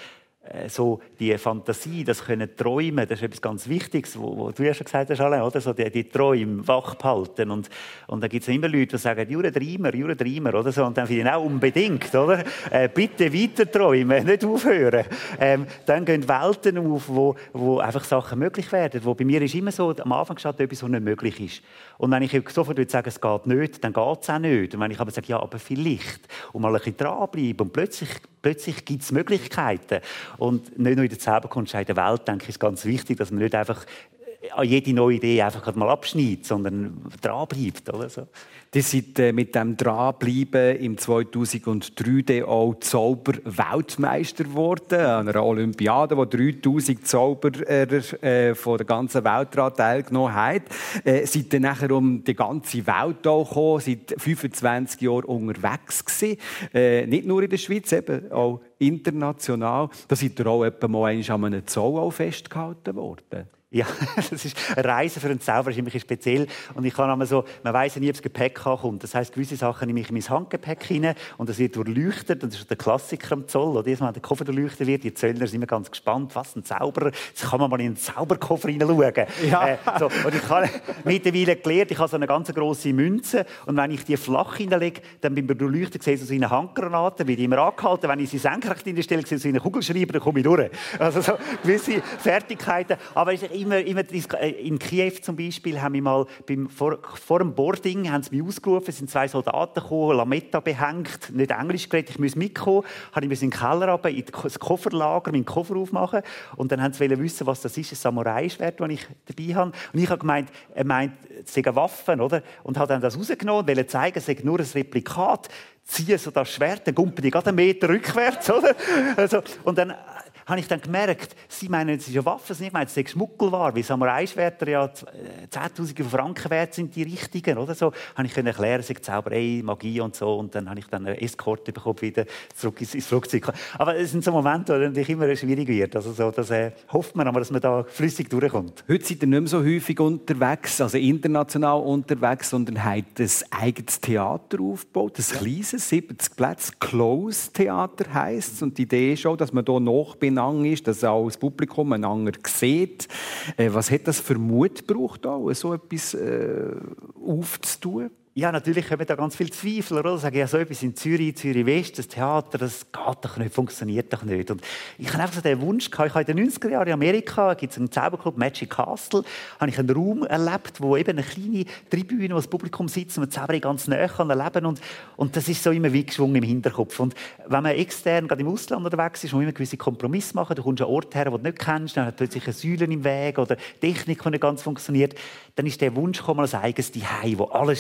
so die Fantasie, das können träumen, das ist etwas ganz Wichtiges, wo, wo du ja schon gesagt hast, Alain, oder? So die, die Träume wach behalten. Und, und dann gibt es immer Leute, die sagen, Jure Dreimer, Jure Dreimer, oder so. Und dann finde ich auch unbedingt, oder? Äh, bitte weiter träumen, nicht aufhören. Ähm, dann gehen Welten auf, wo, wo einfach Sachen möglich werden. Wo bei mir ist immer so, am Anfang steht etwas, was nicht möglich ist. Und wenn ich sofort würde sagen, es geht nicht, dann geht es auch nicht. Und wenn ich aber sage, ja, aber vielleicht, und mal ein bisschen dranbleiben, und plötzlich, plötzlich gibt es Möglichkeiten. Und nicht nur in der Zauberkunst, in der Welt, denke ich, ist ganz wichtig, dass man nicht einfach an jede neue Idee einfach mal abschneidet, sondern dranbleibt. Oder so.
Ihr seid äh, mit dem Dranbleiben im zweitausenddrei auch Zauber-Weltmeister geworden, an einer Olympiade, wo dreitausend Zauberer äh, von der ganzen Welt daran teilgenommen haben. Äh, seid dann nachher um die ganze Welt auch gekommen, seid fünfundzwanzig Jahre unterwegs gewesen. Äh, nicht nur in der Schweiz, eben auch international. Da seid ihr auch etwa mal an einem Zoo festgehalten worden.
Ja, das ist eine Reise für einen Zauberer ist immer speziell. Und ich kann einmal so, man weiss ja nie, ob das Gepäck ankommt. Das heisst, gewisse Sachen nehme ich in mein Handgepäck hinein und das wird durchleuchtet. Und das ist der Klassiker am Zoll. Oder? Wenn der Koffer durchleuchtet wird, die Zöllner sind immer ganz gespannt. Was, ein Zauberer? Jetzt kann man mal in einen Zauberkoffer hineinschauen. Ja. Äh, so. Und ich habe mittlerweile gelernt, ich habe so eine ganz grosse Münze. Und wenn ich die flach hineinlege, dann bin ich durchleuchtet, sehe ich so eine Handgranate, wird immer angehalten. Wenn ich sie senkrecht hineinstelle, sehe ich so einen Kugelschreiber, dann komme ich durch. Also so gewisse Fertigkeiten. Aber ich Immer, immer in Kiew zum Beispiel haben wir mal beim, vor, vor dem Boarding haben sie mich ausgerufen, es sind zwei Soldaten gekommen, Lametta behängt, nicht Englisch geredet, ich muss mitkommen, habe ich in den Keller runter, in das Kofferlager, meinen Koffer aufmachen und dann haben sie wissen, was das ist, ein Samurai-Schwert, das ich dabei habe. Und ich habe gemeint, er meint, es sind Waffen, oder? Und habe dann das rausgenommen und wollte zeigen, es sei nur ein Replikat, ziehe so das Schwert, dann gumpen die gerade einen Meter rückwärts, oder? Also, und dann habe ich dann gemerkt, sie meinen, es ist ja Waffen, ich meine, es ist Schmuggelware, weil Samurai-Schwerter ja zehntausende von Franken wert sind, die richtigen, oder so. Habe ich können erklären, es ist Zauberei, Magie und so, und dann habe ich dann eine Eskorte bekommen, wieder zurück ins Flugzeug. Aber es sind so Momente, wo es immer schwierig wird. Also so, das äh, hofft man aber, dass man da flüssig durchkommt.
Heute seid ihr nicht mehr so häufig unterwegs, also international unterwegs, sondern habt ein eigenes Theater aufgebaut, ein ja. kleines, siebzig Plätze, Close-Theater heisst es. Und die Idee ist auch, dass man hier noch bin ist, dass auch das Publikum einander sieht. Äh, was hat das für Mut gebraucht, auch, so etwas äh, aufzutun?
Ja, natürlich haben da ganz viele Zweifler. Oder? Sagen, ja, so etwas in Zürich, Zürich West, das Theater, das geht doch nicht, funktioniert doch nicht. Und ich habe einfach so den Wunsch gehabt, ich habe in den neunziger Jahren in Amerika, gibt es einen Zauberclub, Magic Castle, habe ich einen Raum erlebt, wo eben eine kleine Tribüne, wo das Publikum sitzt und man Zauberei ganz nahe kann erleben und, und das ist so immer wie geschwungen im Hinterkopf. Und wenn man extern, gerade im Ausland unterwegs ist, muss man immer gewisse Kompromisse machen, du kommst an einen Ort her, den du nicht kennst, dann hat plötzlich eine Säule im Weg oder Technik, die nicht ganz funktioniert, dann ist der Wunsch gekommen als eigenes Zuhause, wo alles stimmt.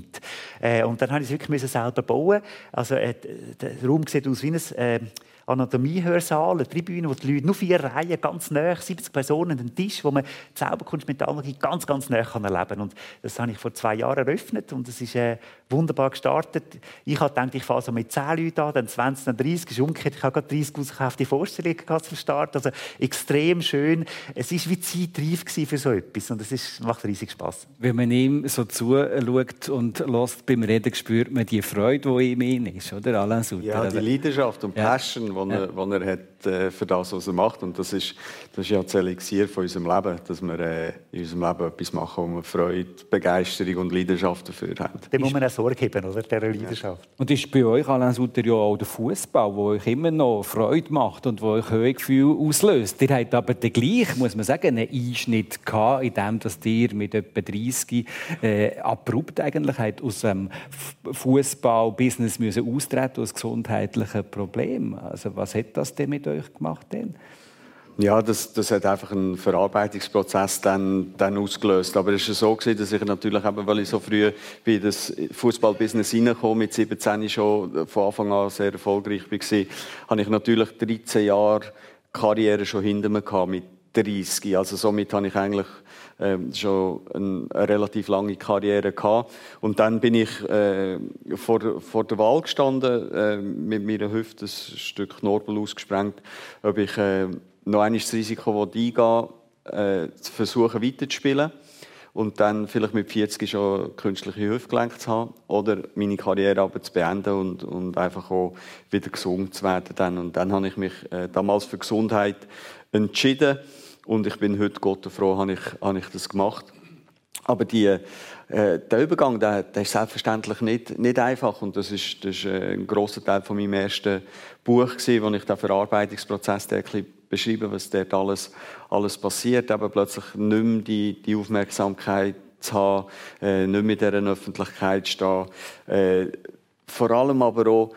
Zeit. Äh, und dann musste ich es wirklich selber bauen. Also, äh, der Raum sieht aus wie ein äh, Anatomie-Hörsaal, eine Tribüne, wo die Leute nur vier Reihen, ganz nah, siebzig Personen, einen Tisch, wo man Zauberkunst mit der Analogie ganz, ganz nah erleben kann. Und das habe ich vor zwei Jahren eröffnet und es ist äh, wunderbar gestartet. Ich habe gedacht, ich fange so mit zehn Leuten an, dann zwanzig, dann dreißig, ist umgekehrt. Ich habe gerade dreißig ausgekaufte Vorstellungen zum Start. Also extrem schön. Es war wie zeitreif für so etwas und es ist, macht riesig Spass.
Wenn man ihm so zuschaut und hört beim Reden, spürt man die Freude, die in ihm ist, oder? Alain Sutter.
Ja, die Leidenschaft und
ja.
Passion, die er, ja. er hat äh, für das, was er macht. Und das ist, das ist ja das Elixier von unserem Leben, dass wir äh, in unserem Leben etwas machen, wo wir Freude, Begeisterung und Leidenschaft dafür haben.
Da muss man auch Sorge haben, oder? Dieser Leidenschaft.
Ja. Und ist bei euch, Alain Sutter, ja auch der Fußball, der euch immer noch Freude macht und der euch Höhegefühl auslöst. Ihr habt aber den gleich, muss man sagen, einen Einschnitt gehabt, in dem, dass ihr mit etwa dreissig äh, abrupt eigentlich habt aus dem Fußball-Business müssen austreten aus gesundheitlichen Problemen. Also was hat das denn mit euch gemacht? Denn?
Ja, das, das hat einfach einen Verarbeitungsprozess dann, dann ausgelöst. Aber es war so, dass ich natürlich, eben, weil ich so früh in das Fußballbusiness hineinkam, mit siebzehn schon von Anfang an sehr erfolgreich war, habe ich natürlich dreizehn Jahre Karriere schon hinter mir gehabt, mit dreißig. Also somit habe ich eigentlich äh, schon eine, eine relativ lange Karriere gehabt. Und dann bin ich äh, vor, vor der Wahl gestanden, äh, mit meiner Hüfte ein Stück Knorpel ausgesprengt, ob ich äh, noch einmal das Risiko eingehen äh, zu versuchen weiterzuspielen und dann vielleicht mit vierzig schon künstliche Hüftgelenke zu haben oder meine Karriere aber zu beenden und, und einfach auch wieder gesund zu werden. Dann. Und dann habe ich mich äh, damals für Gesundheit entschieden und ich bin heute Gott froh, habe ich, habe ich das gemacht. Aber die, äh, der Übergang, der, der ist selbstverständlich nicht, nicht einfach und das ist, das ist ein grosser Teil von meinem ersten Buch gewesen, wo ich den Verarbeitungsprozess ein bisschen beschreibe, was dort alles, alles passiert, aber plötzlich nicht mehr die, die Aufmerksamkeit zu haben, äh, nicht mehr in dieser Öffentlichkeit zu stehen. Äh, vor allem aber auch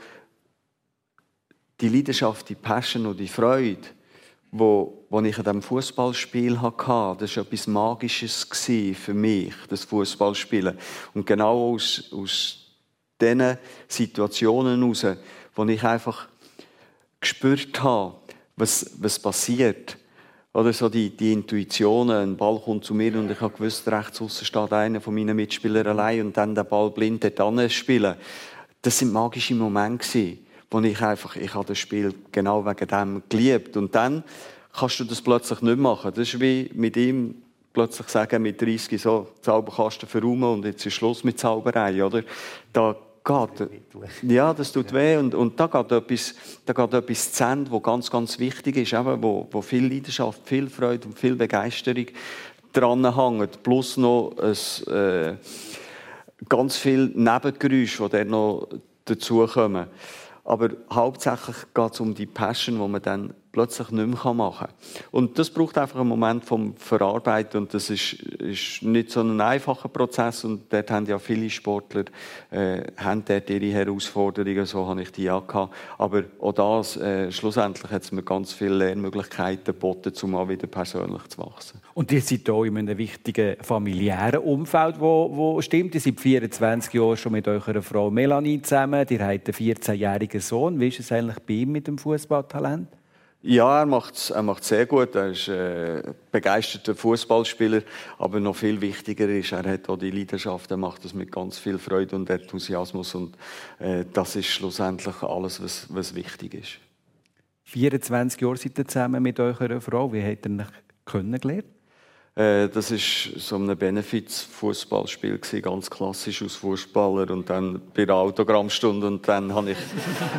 die Leidenschaft, die Passion und die Freude, wo, wo ich an diesem Fußballspiel hatte, das war etwas Magisches für mich, das Fußballspielen. Und genau aus, aus diesen Situationen heraus, wo ich einfach gespürt habe, was, was passiert. Oder so die, die Intuitionen, ein Ball kommt zu mir und ich habe gewusst, rechts aussen steht einer von meinen Mitspielern allein und dann den Ball blind dort spielen. Das sind magische Momente, wo ich einfach, ich habe das Spiel genau wegen dem geliebt. Und dann kannst du das plötzlich nicht machen. Das ist wie mit ihm plötzlich sagen, mit dreißig so, Zauberkasten verräumen und jetzt ist Schluss mit Zauberei, oder? Da geht, ja, das tut weh und, und da geht etwas, da geht etwas zu Ende, das ganz, ganz wichtig ist, eben, wo, wo viel Leidenschaft, viel Freude und viel Begeisterung dran hängt, plus noch ein, äh, ganz viele Nebengeräusche, die dann noch dazukommen. Aber hauptsächlich geht es um die Passion, die man dann plötzlich nicht mehr machen kann. Und das braucht einfach einen Moment vom Verarbeiten und das ist, ist nicht so ein einfacher Prozess und dort haben ja viele Sportler äh, haben dort ihre Herausforderungen, so habe ich die auch gehabt. Aber auch das, äh, schlussendlich hat es mir ganz viele Lernmöglichkeiten geboten, um mal wieder persönlich zu wachsen.
Und ihr seid hier in einem wichtigen familiären Umfeld, wo, wo stimmt. Ihr seid vierundzwanzig Jahre schon mit eurer Frau Melanie zusammen. Ihr habt einen vierzehnjährigen Sohn. Wie ist es eigentlich bei ihm mit dem Fußballtalent?
Ja, er macht es er macht's sehr gut. Er ist äh, begeisterter Fußballspieler. Aber noch viel wichtiger ist, er hat auch die Leidenschaft. Er macht das mit ganz viel Freude und Enthusiasmus. Und äh, das ist schlussendlich alles, was, was wichtig ist.
vierundzwanzig Jahre seid ihr zusammen mit eurer Frau. Wie habt ihr euch kennengelernt?
Äh, das war so ein Benefits-Fußballspiel, ganz klassisch aus Fußballer. Und dann bei der Autogrammstunde. Und dann habe ich,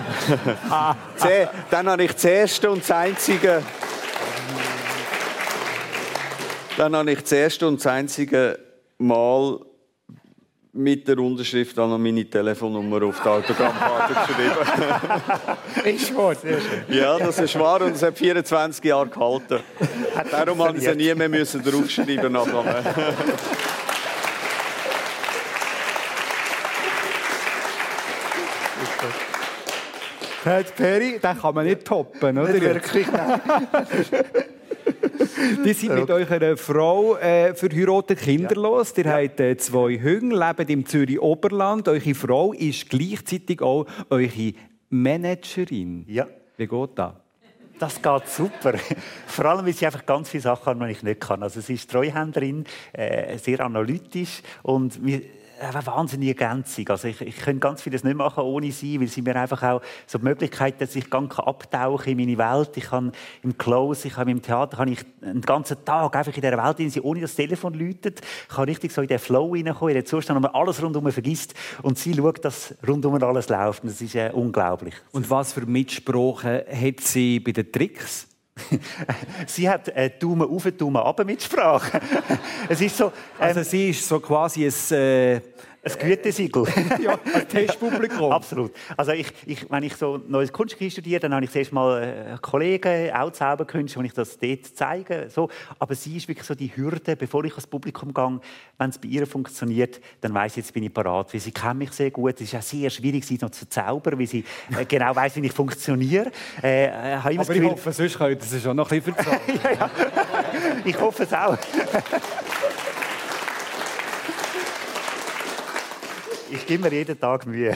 dann habe ich das erste und das einzige. Dann habe ich das erste und das einzige Mal mit der Unterschrift an meine Telefonnummer auf die Autogrammkarte geschrieben.
Ist wahr, sehr schön.
Ja, das ist wahr und es hat vierundzwanzig Jahre gehalten. Darum mussten sie nie mehr draufschreiben nachher.
Herr Peri, den kann man nicht toppen, oder?
Nicht wirklich.
Die sind mit eurer Frau äh, verheiratet, kinderlos. Ja. Ihr ja. habt äh, zwei Hunde, lebt im Zürich Oberland. Eure Frau ist gleichzeitig auch eure Managerin.
Ja.
Wie geht das?
Das geht super. Vor allem, weil sie einfach ganz viele Sachen kann, die ich nicht kann. Also sie ist Treuhänderin, äh, sehr analytisch und wir eine wahnsinnige Ergänzung. Also ich, ich könnte ganz vieles nicht machen ohne sie, weil sie mir einfach auch so die Möglichkeit, dass ich ganz abtauchen in meine Welt. Ich kann im Close, ich kann im Theater, kann ich einen ganzen Tag einfach in dieser Welt sein, ohne dass das Telefon läutet. Ich kann richtig so in den Flow hineinkommen, in den Zustand, wo man alles rundum vergisst. Und sie schaut, dass rundum alles läuft. Und das ist äh, unglaublich.
Und was für Mitsprache hat sie bei den Tricks?
Sie hat äh, Daumen auf, Daumen runter Mitsprache. Es ist so, ähm,
also sie ist so quasi ein... Äh
Ein Gütesiegel.
Ja, ein Testpublikum.
Absolut. Also ich, ich, wenn ich so neues Kunstgeschichte studiere, dann habe ich zuerst mal einen Kollegen, auch Zauberkünstler, wo ich das dort zeige. So. Aber sie ist wirklich so die Hürde, bevor ich ans Publikum gehe. Wenn es bei ihr funktioniert, dann weiss ich, jetzt bin ich parat. Weil sie kennt mich sehr gut. Es ist auch sehr schwierig, sie noch zu zaubern, weil sie äh, genau weiss, wie ich funktioniere. Äh, äh,
Aber ich Gefühl... hoffe, sonst könnt ihr sie schon noch ein bisschen verzahlen.
Ja, ja. Ich hoffe es auch. Ich gebe mir jeden Tag Mühe.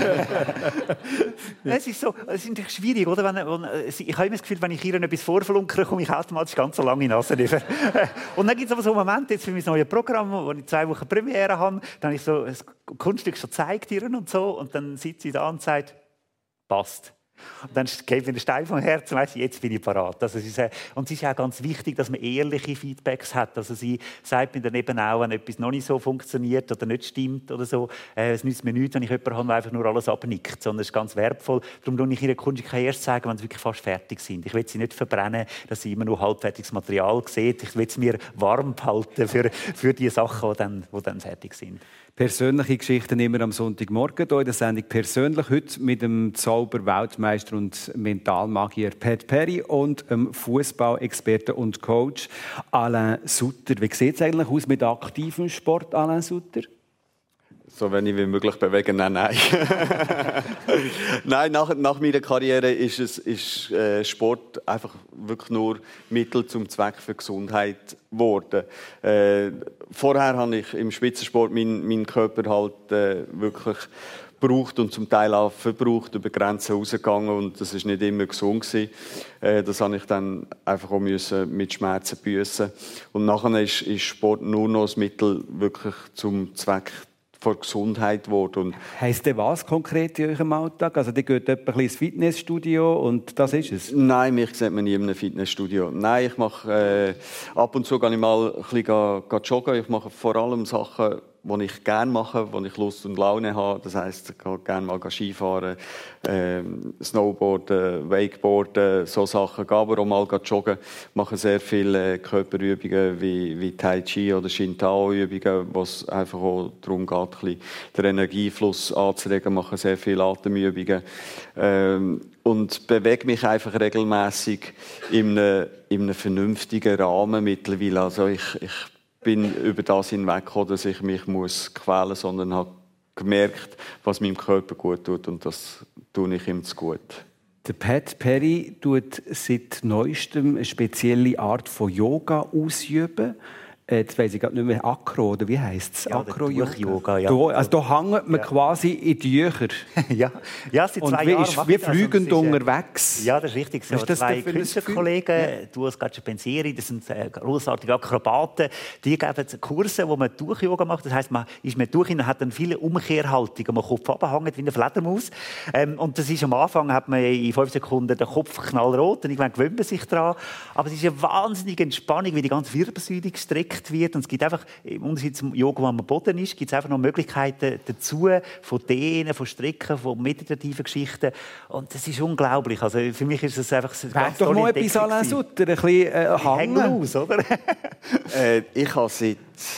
Es ist so, es ist natürlich schwierig, oder? Wenn, wenn, ich habe immer das Gefühl, wenn ich ihr etwas vorflunkere, komme ich automatisch ganz so lange Nase über. Und dann gibt es aber so Momente, jetzt für mein neues Programm, wo ich zwei Wochen Premiere habe, dann habe ich so ein Kunststück schon gezeigt ihr und so, und dann sitzt sie da und sagt, passt. Und dann geht mir der Stein vom Herzen, weiss ich, jetzt bin ich parat. Also es ist, äh, und es ist auch ganz wichtig, dass man ehrliche Feedbacks hat. Also sie sagt mir dann eben auch, wenn etwas noch nicht so funktioniert oder nicht stimmt oder so, äh, es nützt mir nichts, wenn ich jemanden habe, der einfach nur alles abnickt, sondern es ist ganz wertvoll. Darum kann ich ihrer Kunst erst sagen, wenn sie wirklich fast fertig sind. Ich will sie nicht verbrennen, dass sie immer nur halbfertiges Material sieht. Ich will es mir warm behalten für, für die Sachen, die dann, die dann fertig sind.
Persönliche Geschichten immer am Sonntagmorgen hier in der Sendung «Persönlich». Heute mit dem Zauber-Weltmeister und Mentalmagier Pat Perry und dem Fußballexperten und Coach Alain Sutter. Wie sieht es eigentlich aus mit aktivem Sport, Alain Sutter?
So wenig wie möglich bewegen, nein, nein. Nein, nach, nach meiner Karriere ist, es, ist äh, Sport einfach wirklich nur Mittel zum Zweck für Gesundheit geworden. Äh, vorher habe ich im Spitzensport meinen mein Körper halt äh, wirklich gebraucht und zum Teil auch verbraucht, über Grenzen rausgegangen, und das ist nicht immer gesund gewesen. Äh, das habe ich dann einfach auch müssen mit Schmerzen büssen. Und nachher ist, ist Sport nur noch das Mittel wirklich zum Zweck vor Gesundheit geworden.
Heisst denn was konkret in eurem Alltag? Also, die geht etwa ins Fitnessstudio und das ist es?
Nein, mich sieht man nie in einem Fitnessstudio. Nein, ich mache äh, ab und zu gehe ich mal ein bisschen ga, ga joggen. Ich mache vor allem Sachen, die ich gerne mache, wo ich Lust und Laune habe. Das heisst, ich gehe gerne mal Skifahren, äh, Snowboarden, Wakeboarden, so Sachen. Ich gehe aber auch mal joggen. Ich mache sehr viele Körperübungen wie, wie Tai Chi oder Shintao-Übungen, wo es einfach auch darum geht, ein bisschen den Energiefluss anzuregen. Ich mache sehr viele Atemübungen. Ähm, und bewege mich einfach regelmäßig in einem, in einem vernünftigen Rahmen mittlerweile. Also ich, ich bin über das hinweggekommen, dass ich mich muss quälen muss, sondern habe gemerkt, was meinem Körper gut tut, und das tue ich ihm zu gut.
Der Pat Perry tut seit Neuestem eine spezielle Art von Yoga ausüben. Jetzt weiss ich gerade nicht mehr, Akro, oder wie heisst es?
Ja, Akro-Yoga. Ja.
Da, also da hängt man ja quasi in die Tücher.
ja, ja seit zwei
und wie,
Jahren
ist, wie fliegend also, unterwegs.
Ja, das ist richtig. So, das zwei Künstlerkollegen, ja. du als Pensieri, das sind äh, grossartige Akrobaten, die geben Kurse, wo man Tuch-Yoga macht. Das heisst, man ist mit Tuch und hat dann viele Umkehrhaltungen, wo man Kopf runterhängt wie eine Fledermaus. Ähm, und das ist am Anfang, hat man in fünf Sekunden den Kopf knallrot, und irgendwann gewöhnt man sich daran. Aber es ist eine wahnsinnige Entspannung, wie die ganze Wirbelsäule gestreckt wird. Und es gibt einfach, im Unterschied zum Yoga, wo man am Boden ist, gibt es einfach noch Möglichkeiten dazu, von Dehnen, von Strecken, von meditativen Geschichten. Und das ist unglaublich. Also für mich ist es einfach eine
ganz tolle Entdeckung. Doch mal etwas Alain Sutter, ein bisschen äh,
hängen aus, oder?
äh, ich habe seit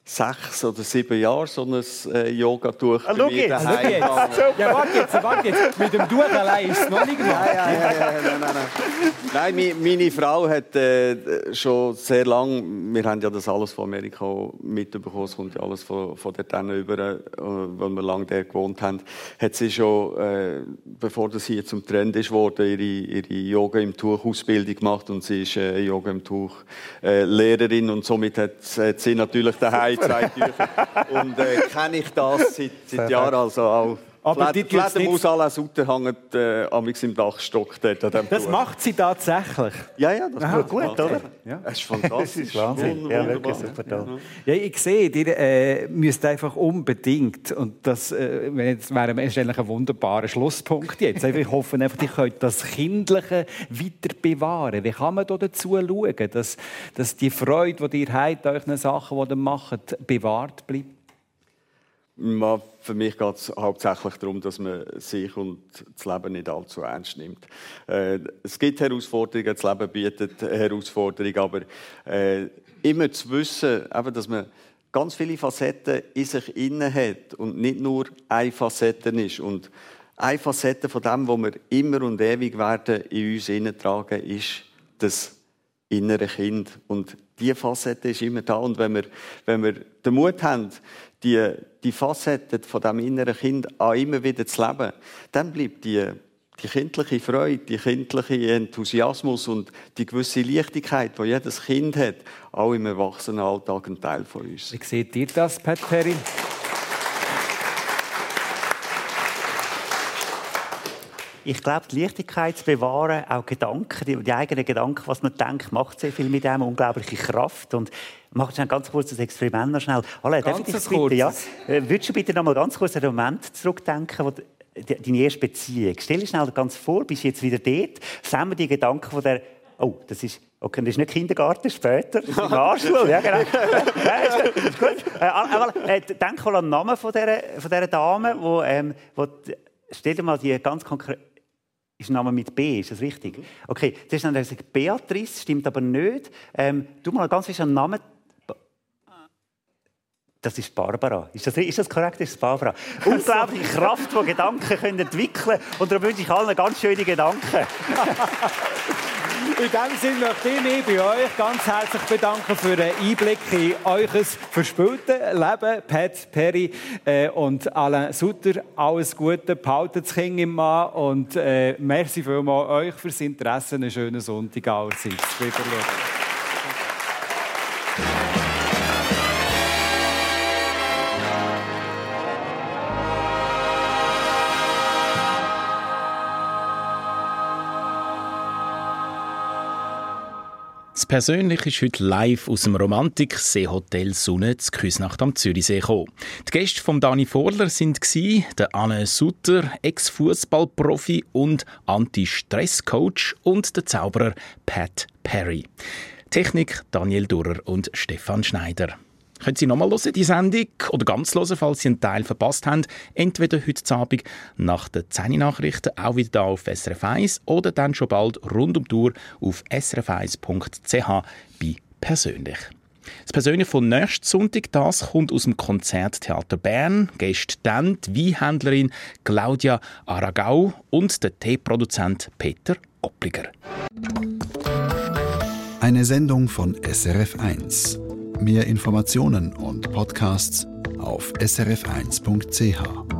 sechs oder sieben Jahren so ein äh, Yoga-Tuch
ah, bei mir daheim.
Ja, warte jetzt, warte jetzt. Mit dem Tuch allein ist es noch nicht gemacht.
Nein, nein, nein, nein, nein, nein. Nein, meine Frau hat äh, schon sehr lange, wir haben ja das alles von Amerika mitbekommen, es kommt ja alles von, von dort über, äh, weil wir lange dort gewohnt haben, hat sie schon, äh, bevor das hier zum Trend ist worden, ihre, ihre Yoga im Tuch Ausbildung gemacht und sie ist äh, Yoga im Tuch äh, Lehrerin und somit hat, hat sie natürlich daheim zwei Tücher. Und äh, kenne ich das seit, seit Jahren, also auch.
Aber
die Fledermaus à la Sutter hängt äh, amigs im Dachstock dort an dem
Das
Tuch.
macht sie tatsächlich?
Ja, ja, das
Aha,
macht
gut,
sie.
oder?
Ja.
Das ist fantastisch.
Das ist Wahnsinn.
Wund-
Ja, wirklich
wunderbar.
super toll.
Ja, ich sehe, ihr äh, müsst einfach unbedingt, und das äh, jetzt wäre eigentlich ein wunderbarer Schlusspunkt jetzt, ich hoffe einfach, ihr könnt das Kindliche weiter bewahren. Wie kann man da dazu schauen, dass, dass die Freude, die ihr habt, an euren Sachen, die ihr macht, bewahrt bleibt?
Ja, für mich geht es hauptsächlich darum, dass man sich und das Leben nicht allzu ernst nimmt. Äh, es gibt Herausforderungen, das Leben bietet Herausforderungen, aber äh, immer zu wissen, eben, dass man ganz viele Facetten in sich inne hat und nicht nur eine Facette ist. Und eine Facette von dem, was wir immer und ewig werden in uns hineintragen, ist das innere Kind. Und diese Facette ist immer da. Und wenn wir, wenn wir den Mut haben, die, die Facette von dem inneren Kind auch immer wieder zu leben, dann bleibt die, die kindliche Freude, die kindliche Enthusiasmus und die gewisse Leichtigkeit, die jedes Kind hat, auch im Erwachsenenalltag ein Teil von uns.
Wie seht ihr das, Pat Perry?
Ich glaube, die Leichtigkeit zu bewahren, auch Gedanken, die, die eigenen Gedanken, was man denkt, macht sehr viel mit dem, unglaubliche Kraft. Und macht ein ganz kurzes Experiment noch schnell. Alle, darf ich dich bitte, ja? Würdest du bitte noch mal ganz kurz einen Moment zurückdenken, wo die, deine erste Beziehung? Stell dir schnell ganz vor, bist du jetzt wieder dort, sammeln die Gedanken von der... Oh, das ist, okay, das ist nicht Kindergarten, später. Das ist Nachschule, ja genau. Ja, ist, ist gut. Äh, aber, äh, denk mal an den Namen von dieser, von dieser Dame, wo, ähm, wo, stell dir mal die ganz konkret... Ist ein Name mit B, ist das richtig? Okay, das ist dann gesagt, Beatrice, stimmt aber nicht. Ähm, du mal ganz fest einen Namen. Das ist Barbara. Ist das, ist das korrekt? Das ist Barbara. Unglaubliche Kraft, die Gedanken können entwickeln können. Und darum wünsche ich allen ganz schöne Gedanken.
In diesem Sinne möchte ich mich bei euch ganz herzlich bedanken für den Einblick in eures verspültes Leben. Pat Perry äh, und Alain Sutter, alles Gute, behaltet das Kind im Mann und äh, merci vielmals euch fürs Interesse. Einen schönen Sonntag allerseits. Wiedersehen.
Das Persönliche ist heute live aus dem Romantik-Seehotel Sonne zu Küsnacht am Zürichsee gekommen. Die Gäste von Dani Vorler waren der Alain Sutter, Ex-Fußballprofi und Anti-Stress-Coach und der Zauberer Pat Perry. Technik Daniel Durrer und Stefan Schneider. Können Sie nochmal hören, die Sendung, oder ganz hören, falls Sie einen Teil verpasst haben, entweder heute Abend nach den zehn Nachrichten auch wieder hier auf S R F eins oder dann schon bald rund um die Uhr auf s r f eins punkt c h bei «Persönlich». Das Persönliche von nächsten Sonntag, das kommt aus dem Konzerttheater Bern. Gäste dann die Weinhändlerin Claudia Aragao und der Teeproduzent Peter Oppliger.
Eine Sendung von S R F eins. Mehr Informationen und Podcasts auf s r f eins punkt c h.